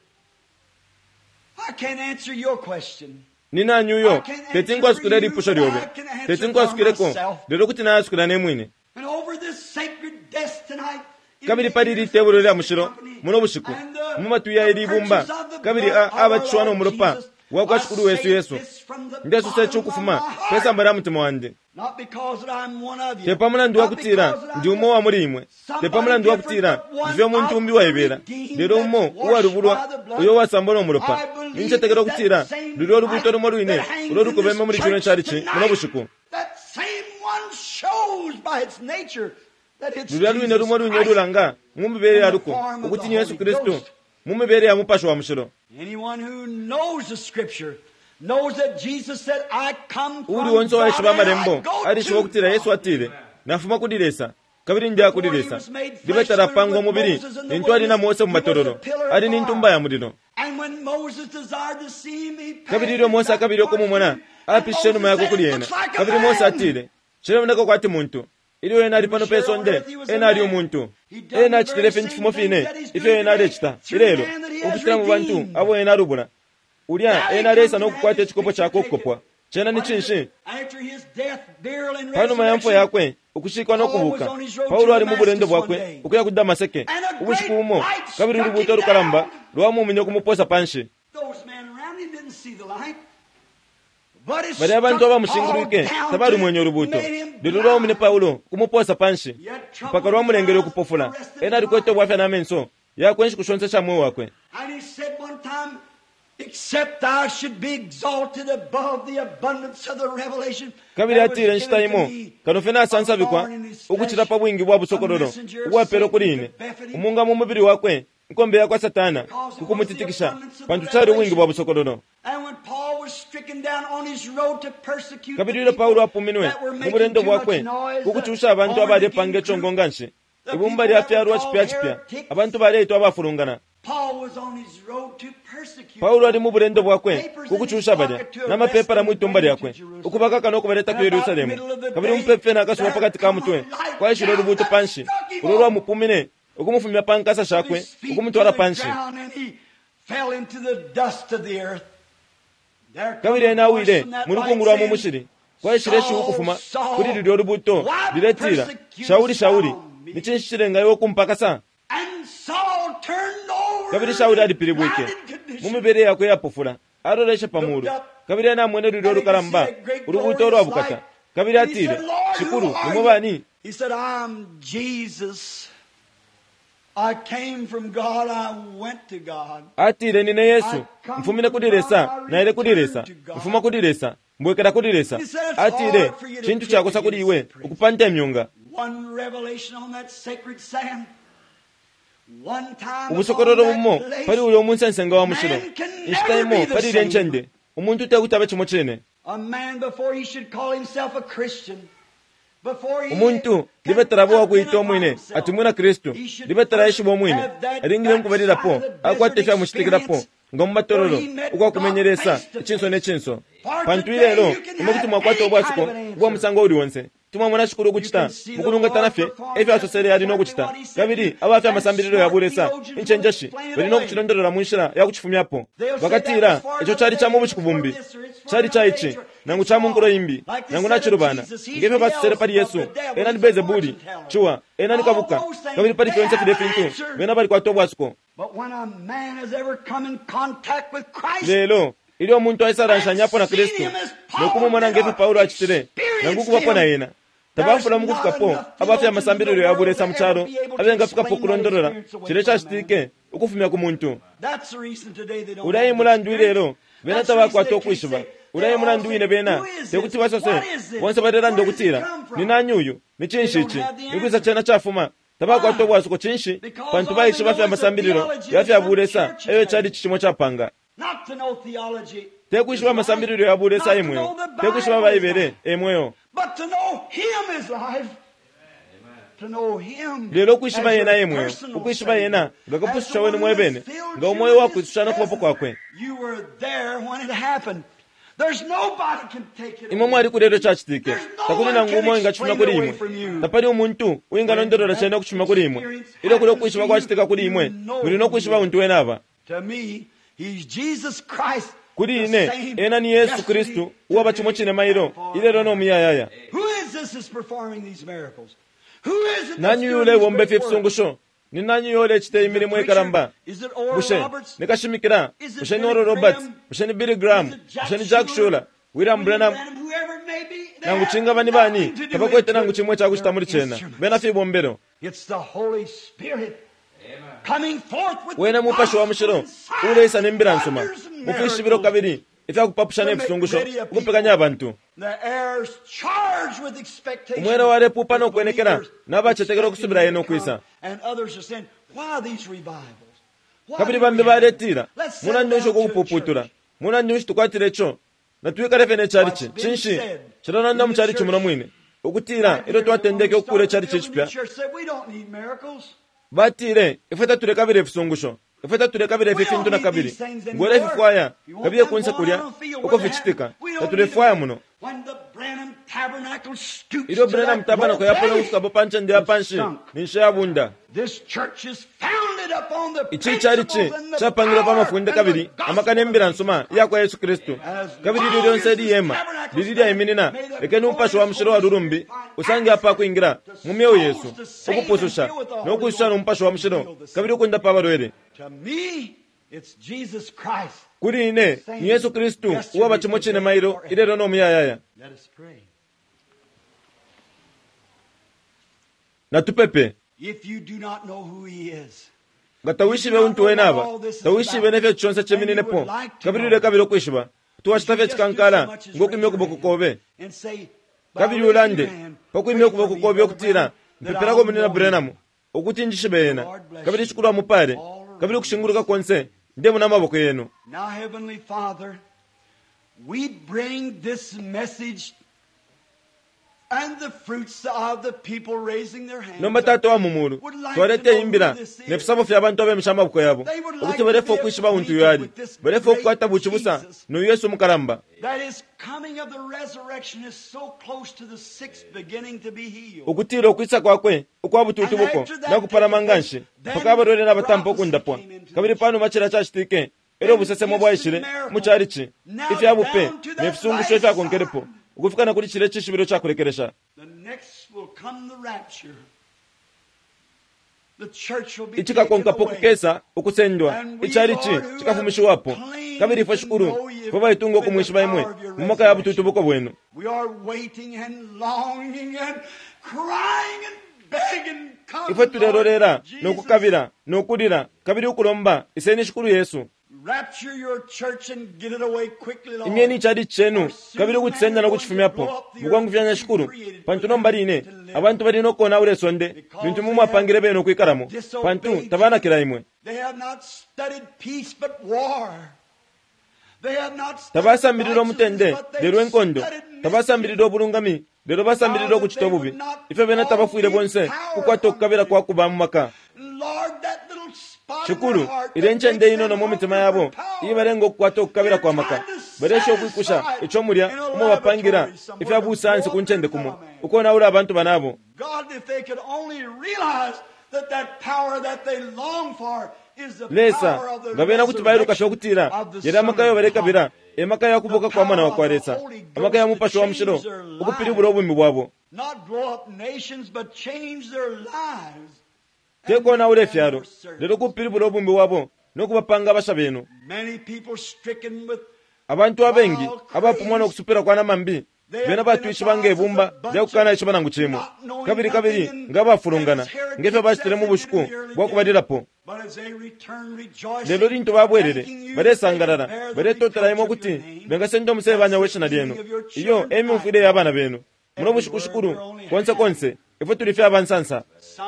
I can't answer your question. Nina nyuyo tetingwa skure ripusho ryobe tetingwa skureko lero kuti na skura nemwine And over this sacred desk tonight kabiri pariri teburo rya mushiro muno bushiku mumatu ya iribumba kabiri abachwana umuropa wakwashukuru Yesu Yesu ndeso secho kufuma pesa mbara mutima wande not because I'm one of you. Tepa muna nduwa kutira ndi umo wa muri imwe tepa muna nduwa kutira ndivyo muntu umbi wa ibera lero umo uwa ruburwa uyo wasambona umuropa ninche tegero kutira lero rubuto rumo ruine uro rukubema muri chino charichi muno bushiku That same one shows by its nature that it's lero ruine rumo ruine ruranga mumbere yaruko ukuti Yesu Kristo mumbere ya mupasho wa mushiro. Anyone who knows the scripture knows that Jesus said, I come from uri wonso wa shibama God and I rembo go ari to shibokutira Yesu atire nafuma kudiresa kabiri ndya kudiresa dibetara pango mubiri nintu ari na Mose mu matororo ari nintumba ya muriro And when Moses desired to see him, he kabiri ro Mose kabiri ko mumona apishenu mayako kuriyena kabiri Mose atire chero ndako kwati muntu iri wena ari pano peso nde ena ari umuntu ena chitire fenchifumo fine ife ena rechita irero ukutira mu bantu abo ena rubura uria ena resa no kukwate chikopo chako kopwa chena ni chinshi after his death, burial and pano mayamfo yakwe ukushikwa no kubuka Paulo ari mu burendo bwakwe ukuya ku Damaseke ubushikumo kabiri rubuto rukaramba rwamu munyo kumuposa panshi those men around him didn't see the light. But it bari abantu bamushingurike tabari mwenye rubuto diruro mune Paulo kumuposa panshi mpaka rwamurengere kupofula ena rikote bwafya na menso yakwenshi kushonza chamwe wakwe. And he said one time, except I should be exalted above the abundance of the revelation. Kabiri atire nshitayimo kanofena sansa bikwa ukuchira pa bwingi bwa busokororo ubwapero kurine umunga mu mubiri wakwe nkombe yakwa Satana kukumutitikisha pantu chari bwingi bwa busokororo. And when Paul was stricken down on his road to persecute kabiri ro Paulo apuminwe mu burendo bwakwe kukuchusha abantu abari pange chongonganshi ibumba lya fya rwa chipya chipya abantu bari to abafurungana. Paul was on his road to persecute. Paulo ari mu burendo bwakwe kukuchusha bari n'amapepa ra mwitumba lyakwe ukubaka kano kubareta ku Yerusalemu kabiri umpepe na kasuba pakati ka mutwe kwa shiro rubuto panshi ururwa mupumine ukumufumya pankasa shakwe ukumutwara panshi Fell into the dust of the earth. kabiri na wire murukungurwa mu mushiri kwa shire shi ukufuma kuri ryo rubuto diretira Shauli Shauli nichinshire ngayo kumpakasa And Saul turned over. kabiri Shauli ari piribwike mu mibere yakwe yapofula alolesha pamulu kabiri anamwene luliro olukalamba olubuto olwabukata kabiri atile chikulu nimwo bani He said, I'm Jesus. I came from God, I went to God. atile nine yesu mfumine kudiresa naile kudiresa mfuma kudiresa mbwekera kudiresa atile chintu chakosa kuli iwe ukupanta emyunga One revelation on that sacred sand. One time ubusokororo upon bummo that place, pali uyo omunsensenga wa mushiro man can never nshitayimo be the pali same. lyenchende omuntu tekutaba chimo chene A man before he should call himself a Christian. Before he omuntu can libetarabowa kuyita identify omwine himself, ati mwina kristo he should libetara yeshiba first omwine have that alingile mukubalirapo backside of the akwate desert fya muchitikirapo experience nga mumatororo where he met ukwakumenyeresa God face to echinso face. nechinso For pantu today ilelo you can imo kuti have mwakwata any obwasiko kind of an answer. bwa musango uli wonse timwamona chikulu You kuchita can see the mukulungata fye Lord perform efyo asosere alina exactly okuchita what he said. kabiri abafya And amasambiriro smart yabulesa theologians inchenjeshi will explain it balina away. okuchilondolera mu nshira yakukifumyapo They'll say bakatira that was for ekyo another kyali kyamu day, muchikubumbi it's for this or it's for kyali another kyaichi age or- nangu it's kyamu nkolo wrong. imbi Like they nangu said of nachilubana Jesus, he's ngevyo basosere pali yesu Beelzebub, the devil, ena he's ndibeze a buli fortune teller. chuwa ena nikabuka All those things, kabiri pali they fyonse have an fidefintu answer. bena bali kwata obwasiko But when a man has ever come in contact with Christ, lelo ili omuntu aisaranshanyapo na kristu nokumumona ngefyo paulo achitire nangu kubapo na yena tabafula mukufikapo abafya amasambiriro yabulesa muchalo abengafukapo kulondolola chile chachitike ukufumya ku muntu that's the reason today they don't ulayi have mulandu this ilelo experience. bena That's the reason tabakwata they can't okwishiba say, ulayi they mulandu all ine say, bena "Who is this? tekuti basose What is this? bonse bateranda Where does it okutira come from?" ni nanyuyu ni chinshiki They don't have the nikwisa answer. chena chafuma tabakwata obwasiko chinshi Because pantu all baishi they bafya know is the amasambiriro theology yafya of some abulesa churches eyo made. chali chichimo chapanga Not to know theology, tekwishiba amasambiriro yabulesa Not to imweyo know the Bible tekwishiba is bayibere life. emweyo but to know Him is life. To know Him lero as okwishiba your yena yemweyo personal okwishiba Savior. yena As ngakapusisha the wenu one who has mwebene filled nga you omwoyo with wakwisishana His kubapo kwakwe presence. You were there when it happened. There's nobody can take it imwe away. mwali kulero chachitike There's no takuli one nangu can umwe explain ngachifuna it kuli away imwe from you. tapali omuntu uyingalondolera chena okuchuma kuli imwe ile kuli okwishiba kwachitika kuli imwe mulina okwishiba untu wenaba To me, He's Jesus Christ. kuli the ine same ena ni yesu yesterday, kristu uwaba chimo chine mailo forever. ilero nomuyayaya Who is this that's performing these miracles? Who is it that's nanyu doing yule these wombe great fye works? fisungusho ni nanyu yole chite Is it imirimo preacher? ikalamba Is it Oral bushe Roberts? nikashimikira Is it bushe ni Billy Oral Roberts Graham? bushe ni Billy Graham Is it Jack bushe ni Jack Shuler? Shuler William Branham whoever it may be, they nangu have chinga bani nothing bani to do tabakwete with nangu their- chimwe chakuchita their muri chena instruments. bena fye bombero It's the Holy Spirit coming forth with wena the mupashi wa mushiro gospel and uleisa signs, nembira nsoma wonders and mufishibiro miracles. kabiri ifyakupapushana To make ebisungusho ready a people. ukupekanya abantu The air's charged with expectation. umwera wale pupa With nokwenekera believers n'abachetekera expecting okusubira him yeno to come. okwisa And others are saying, why these revivals? Why kabiri do we bambe have them? baletira Let's settle munandi down usho to a kupuputura church. munandi ushi tukwatire cho natwikare fene charichi What's been chinshi said chirananda in mu the charichi church. muno mwine okutira Right iro here, twatendeke when we okukura started charichi building the chipya church, said, we don't need miracles. batire ifeta ture kabiri efisungusho ifeta ture kabiri We efifintu don't na need kabiri these things ngora anymore. efifwaya You want kabiye them kunse going kulya out on the field uko where they fichitika have- we don't tature need fwaya them. muno When the Branham Tabernacle stoops iro to Branham that tabanako low yapona place, kusikabo panche ndi apanshi sunk. ninshe yabunda this church is founded upon the ichi charichi principles and the chapangirwa power pamafunde and kabiri the gospel amakanembera of nsoma yakwa yesu kristu kabiri lilyo nse liyema lili lyayiminina lekeni umpashi wa mushiro wa lulumbi usange apa kuingira mumyewu yesu okupususha nokususha nomumpashi wa mushiro kabiri ukunda pa balwere To me, it's Jesus Christ. kuli ine ni yesu kristu uwaba chimo chine mairo ilero nomuyayaya Let us pray. natupepe If you do not know who He is, nga tawishibe untu wenaba tawishibe nefye chonse chemininepo kabiri lile kabiri okwishiba tuwashita fye chikankala ngokimya okuboko kobe and say, kabiri ulande pakwimya okuboko kobe okutira mpepelako munina Branham okuti njishibe yena kabiri chikulwa mupale kabiri kushinguluka konse ndemu n'amaboko yenu. Now, Heavenly Father, we bring this message and the fruits of the people raising their hands. nomba tata wa mumulu twalete imbira nefisabo fya abantu abemesha amaboko yabo okuti barefu okwishiba untu yoyali barefu okukwata buchi busa no yesu mukalamba That is coming of the resurrection is so close to the sixth beginning to be healed. okutira okwisa kwakwe okwa bututu buko nakupalamanganshi paka abalwere n'abatampa okundapwa kabiri pano machira chachitike era obusesemo bwayishire muchalichi ifya bupe nefisungusho efyakonkerepo okufikana kuli chile chishibiro chakulekeresha. The next will come the rapture. ichikakonkapo kukesa ukusendwa ichalichi chikafumishiwapo kabiri ifwe shukuru fwe baitungo kumwishiba imwe mumaka yabu tutubuko bwenu. Ifwe tulelolera nokukabira nokulira kabiri ukulomba iseni shukuru Yesu imyeni ichali chenu kabiri ukutsenda nokuchifumyapo bukwangu vyanya shukuru pantu nombaline abantu bali nokona ule sonde bintu mumu apangire beno kwikaramo pantu tabana kila imwe tabasambirira omutende lero enkondo tabasambirira obulungami lero basambirira okuchita obubi ife bena tabafuire bonse kukwata okukabira kwakuba mu maka shukuru irenchende ino no mumitima yabo ibarengo okukwata okukabira kwa maka baresha okwikusha ico mulya omo bapangira ife abusansi kunchende kumo ukona ule abantu banabo lesa ngabena kuti bairuka shokutira yera makayo barekabira emaka yakuboka kwa mwana wakwaresa amaka ya mupasho wa mshiro ukupiri burobu mbwabo teko na ule fyaro lero kupiri burobu mbwabo nokubapanga bashabeno abantu abengi abapumwana okusupira kwa namambi bena batuishi bange bumba byakukana icho banangu chimo kabiri kabiri ngabafurungana ngefe bashitire mu bushuku bwakubadirapo lero linto babwerere baresangarara baretotera imo kuti bengasendo musebe banya weshana lyeno iyo emi mfide yabana benu muno bushuku shukuru konse konse ifo tulife abansansa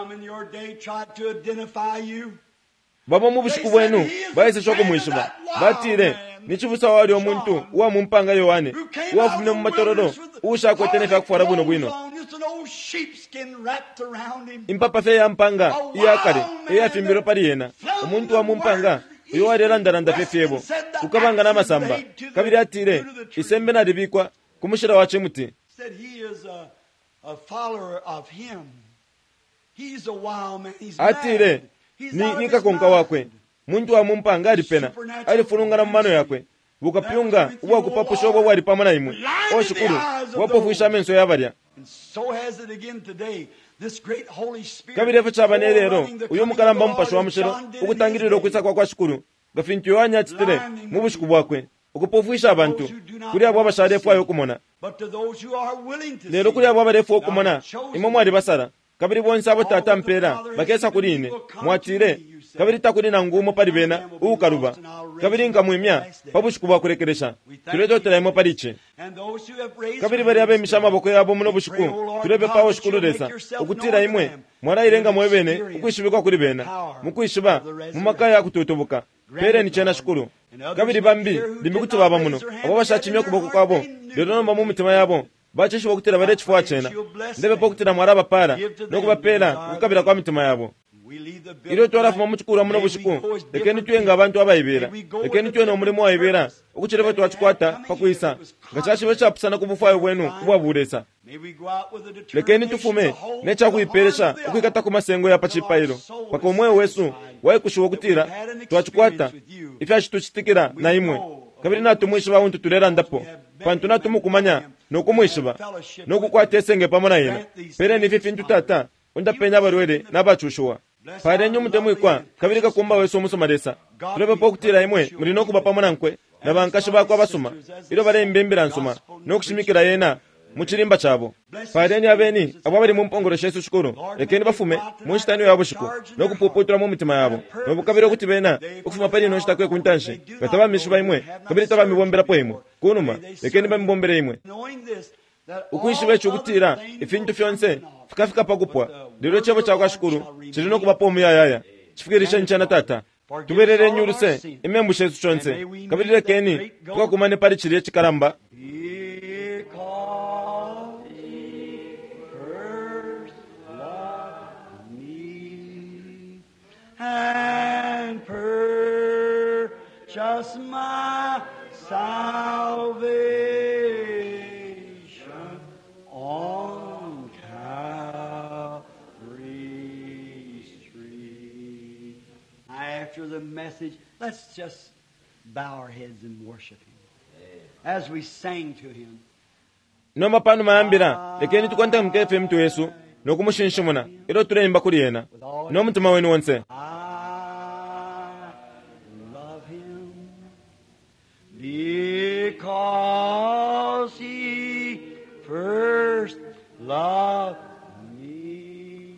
babo mu bushuku bwenu bayise shoko mwishiba batire nichibusa wali omuntu uwa mumpanga Yohane uwafumne mu matororo ushakwetene fa kufara buno bwino impapa fe yampanga iyakare eyafimbiro pali yena omuntu wa mumpanga uyo warerandaranda fefebo ukabanga n'amasamba kabiri atire isembe naribikwa kumushira wache muti atire ni nikakonka wakwe muntu wa mumpanga alipena alifurungana mu mano yakwe bukapyunga uwa kupapusha obwo wali pamana imwe oshukuru wapofuisha menso yabarya kabiri efe chabane lero uyo mukalamba mupasho wa mushero ukutangirira kwisa kwa kwa shukuru gafintu yoanya chitire mu bushuku bwakwe ukupofuisha abantu kuri abo basharefu ayo kumona lero kuri abo barefu okumona imo mwali basara kabiri bonse abo tata mpera bakesa kurine mwatire kabiri takuri na ngumo pali bena ukaruba kabiri nkamwimya pabushuku bwakurekeresha tuleto telaimo paliche kabiri bari abe mishama boko yabo muno bushuku tulebe pawo shukuluresa ukutira imwe mwana irenga mwebene ukwishibikwa kuri bena mukwishiba mu makaya kutotobuka pere ni chena shukuru kabiri bambi limikuti baba muno abo bashachimye kuboko kwabo lero no mu mitima yabo bachishibo kutira bare chifwa chena ndebe pokutira mwaraba para no kubapera kukabira kwa mitima yabo iro twarafu muchukura muno bushuku lekeni twenga abantu abayibera lekeni twena omulimo wayibera okuchireva twachikwata pakuisa ngachachi bachapusana kubufayo bwenu kubwabulesa lekeni tufume necha kuiperesha ukikata ku masengo ya pachipairo pako mwe wesu waye kushuwa kutira twachikwata ifyashi tuchitikira na imwe kabiri natumwisha bauntu tulera ndapo pantu natumukumanya nokumwishiba nokukwata esenge pamona yena pere ni fifintu tata undapenya barwere nabachushuwa pare nyumute mwikwa kabiri kakumba weso musomaresa tulebe pokutira imwe muri no kuba pamona nkwe nabankashi bakwa basuma iro bare mbembera nsuma no kushimikira yena muchirimba chabo pare ni abeni abo bari mu mpongoro Yesu shukuru ekeni bafume munshitani yabo shiku no kupopotura mu mitima yabo no bukabira kuti bena ukufuma pali no shitakwe kuntanshi bataba mishuba imwe kabiri taba mibombera po imwe kunuma ekeni bambombera imwe ukwishibe chukutira ifintu fyonse fikafika pakupwa lero chebo chakwa shukuru chirino kuba pomu ya yaya chifikirisha nchana tata tuberere nyuruse imembushe Yesu chonse kabiri lekeni tukakumane pali chiriye chikaramba and purchase my salvation on Calvary's tree. After the message, let's just bow our heads and worship Him as we sang to Him. No mapano maambira lekeni tukwanta mkefe mtu Yesu nokumushinshimuna ilo tulemba kuli yena nomutima wenu wonse. I love him because he first loved me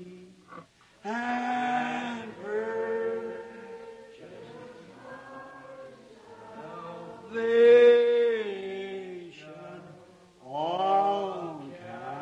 and purchased salvation on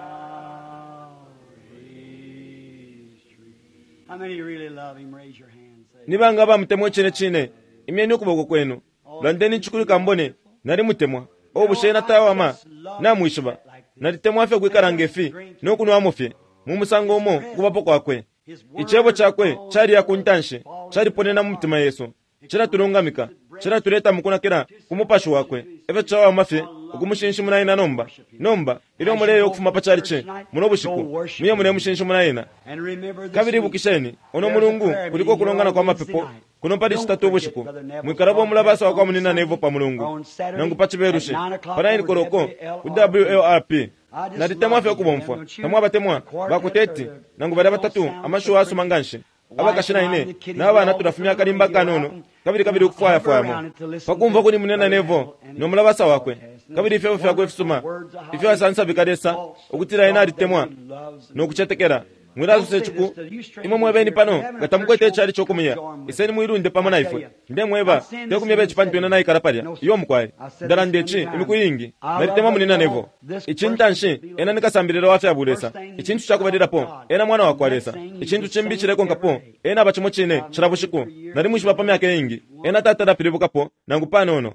Calvary's tree. How many really love him? Raise your hand. Say, nibanga bamutemwa chine chine imyeni ukuboko kwenu londeni nchukuli mbone nari mutemwa obushena tawama namwishuba nari temwa fe kwikaranga efi nokunwa mufye mumusango omo kubapo kwakwe ichebo chakwe chari yakuntanshe chari ponena mumutima Yesu chira turungamika chira tureta mukunakira kumupashu wakwe efe chawa mafye ukumushinshimuna ina nomba nomba ilo muleyo okufuma pachari che muno bushiku muye mune mushinshimuna ina and remember this kabiri week, bukisheni ono mulungu kuliko kulongana kwa mapepo kuno padi chitatu bushiku mwikarabo mulabasa wakwa munina nevo pa mulungu nangu pachiberushe paraini koroko ku W L R P nati temwa fe okubomfwa temwa batemwa bakuteti nangu bari batatu amashu asu manganshi abakashina ine n'abana turafumya kalimba kanono kabiri kabiri ukufwaya fwayamo pakumva kuni munena nevo nomulabasa wakwe kabiri ife ofya kwefusuma ife asansa bikadesa ukutira ina alitemwa nokuchetekera mwirazo sechuku imwe mwebeni pano gatamukwete chali chokumya iseni mwirunde pamona ife nde mweba tekumya bechi pantwena nayi karapalya iyo mukwaye ndala ndechi imikuyingi nalitemwa munena nevo ichintanshi ena nikasambirira wafya bulesa ichintu chakubadirapo ena mwana wakwalesa ichintu chimbi chileko nkapo ena bachimo chine chirabushiku nali mwishiba pa myaka yingi ena tatara pilibukapo nangu panono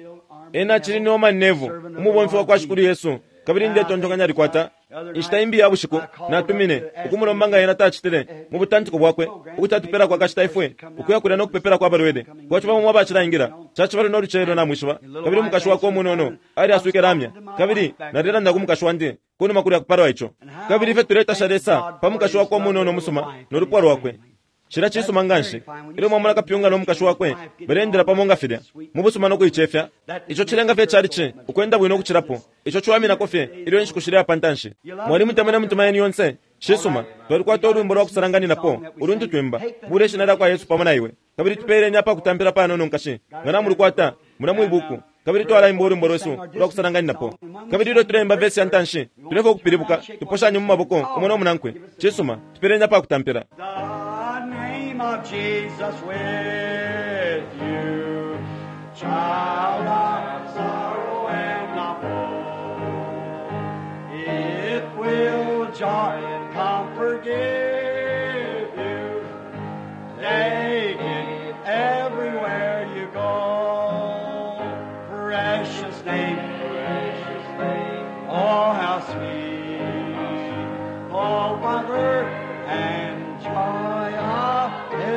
ena chili noma nevo umubomfi wakwashikuru Yesu kabiri nde tonjonganya likwata ishitaimbi ya bushiku na tumine ukumulombanga yena tachitire mu butantiko bwakwe ukutatupera kwa kashitaifwe ukuyakurira no kupepera kwa barwede kwachuba mu mwabachira ingira chachibaro no ruchero na mwishiba kabiri mukashwa ko munono ari asuike ramya kabiri narira ndagu mukashwa ndi kuno makuru ya kuparwa icho kabiri fe tureta sharesa pamukashwa ko munono musuma no rupwaro wakwe shira chisu manganshi ilo mwamala kapyunga no mukashu wakwe berendera pamonga fide mubusuma no kuichefya icho chilenga fe chari chi ukwenda bwino kuchirapo icho chwamina kofye ilo nshikushira pantanshi mwali mutamena mutuma yeni yonse shisuma tori kwa toru mboro kusarangani napo uruntu twemba bure shinara kwa Yesu pamona iwe kabiri tupere nyapa kutampira pa nono nkashi ngana muri kwata muna ibuku kabiri twala imboro mboro Yesu ro kusarangani napo kabiri ro turemba vesi antanshi tulevo kupiribuka tuposha nyuma maboko umono munankwe shisuma tupere nyapa kutampira of Jesus with you, child of sorrow and of woe. It will joy and comfort give you, take it everywhere you go. Precious name, precious name, oh how sweet, oh comfort and joy of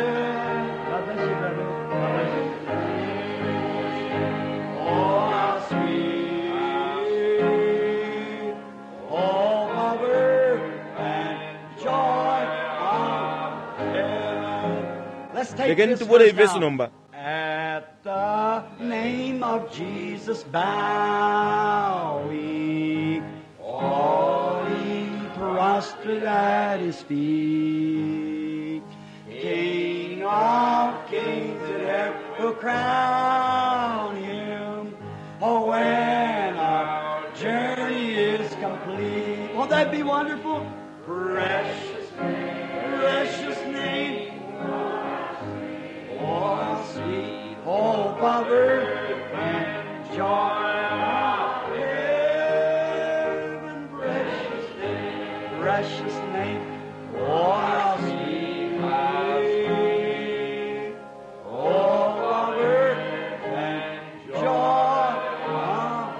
Begin to worry this number. At the name of Jesus bow we, all ye prostrate at his feet. King of kings that ever will crown him. Oh, when our journey is complete. Won't that be wonderful? Precious name, precious name. Oh, sweet hope of earth and joy of heaven. Precious name, precious name. Oh, how sweet name. Oh, of earth and joy of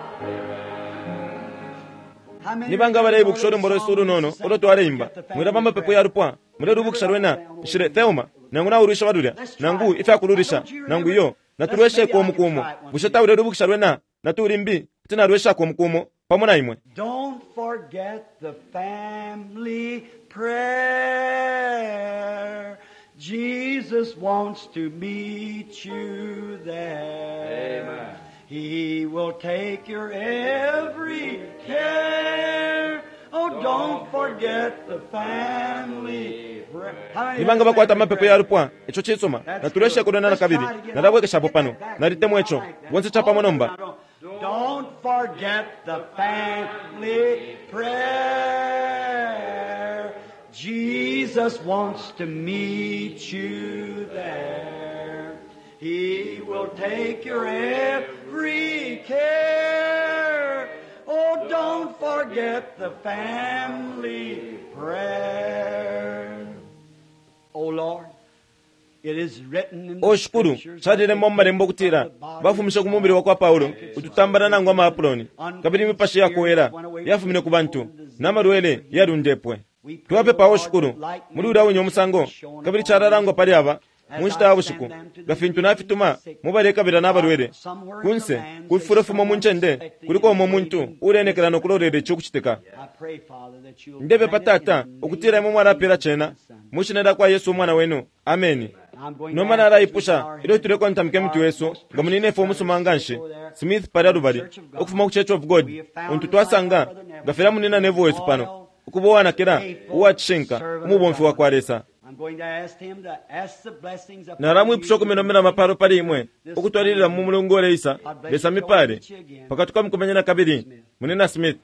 heaven. Nibanga bare bukshoro mboro suru nono odo tware imba mwira bamba pepo ya rupwa mwira rubukshorwena shire teuma nanguna urisha baduria nangu ifa kururisha nangu yo naturweshe ko mukumo bushata ure rubukshorwena naturimbi tina rwesha ko mukumo pamona imwe. Don't forget the family prayer. Jesus wants to meet you there. Amen. He will take your every care. Oh, don't forget the family. nibanga bakwata mapepo ya rupwa echo chitsoma natuleshe kudonana kabiri nadabwekesha hapo pano nalitemo echo wonse chapa monomba. Don't forget the family prayer. Jesus wants to meet you there. He will take your every care. Oh, don't forget the family prayer. Oh, Lord, it is written in the oshukuru chadile momba rembo kutira bafumisha kumubiri wakwa Paulo ututambana nangwa maapuloni kabiri mipashi yako era yafumine ku bantu namarwele yarundepwe tuwape pa oshukuru muri urawe nyomusango kabiri chararangwa pali aba munshita abushiku gafintu nafituma mubareka bira nabarwele kunse kufurefumo munchende kuliko mo muntu urenekera no kulorere cyo kuchiteka ndebe patata okutira mu mwana pera chena mushinenda kwa Yesu mwana wenu amen. Nomana raipusha ilo tureko ntamke mtu Yesu ngamunine fo musumanganshe Smith paradubali okufuma ku Church of God untu twasanga gafera munina nevo Yesu pano ukubowana kera uwachenka umubomfi wa kwaresa naramu ipusho kumenomera maparo pali imwe okutwalira mu mulongole isa besa mipare pakatuka mkumenya na kabiri munina Smith.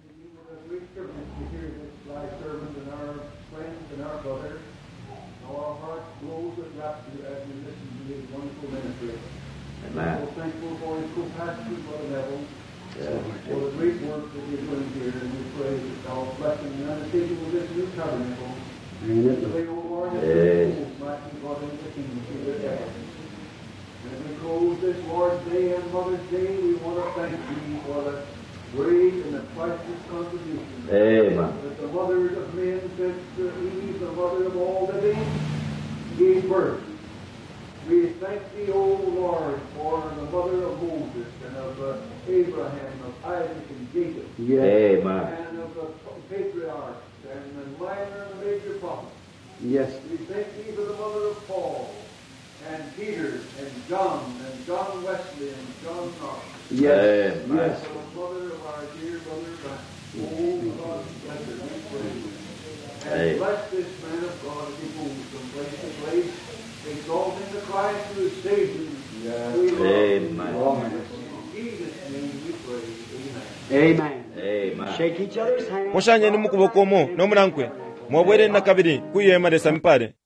Amen. We're thankful for his co-pastor, Brother Neville, yeah. for the great work that you're doing here, and we pray that God's blessing and undertaking of this new tabernacle, and that the way, O Lord, that the souls might be brought into the kingdom through their death. As we close this Lord's Day and Mother's Day, we want to thank you for the great and the priceless contribution Amen. that the mother of men, since Eve, the mother of all living, gave birth. We thank thee, O Lord, for the mother of Moses and of uh, Abraham, of Isaac and Jacob, Yes. Amen. and of the patriarchs and the minor and the major prophets. Yes. We thank thee for the mother of Paul and Peter and John and John Wesley and John Knox. Yes. And Yes. for the mother of our dear brother, oh God, bless her, we pray. And Amen. bless this man of God as he moves from place to place, exalting the Christ who is Savior. Yes. We love Amen. him. In Jesus' name we pray. Amen. Amen. Amen. Shake each other's hands. Moshanye ni mukuboko mo no munankwe mwabwere na kabiri kuyema desa mipare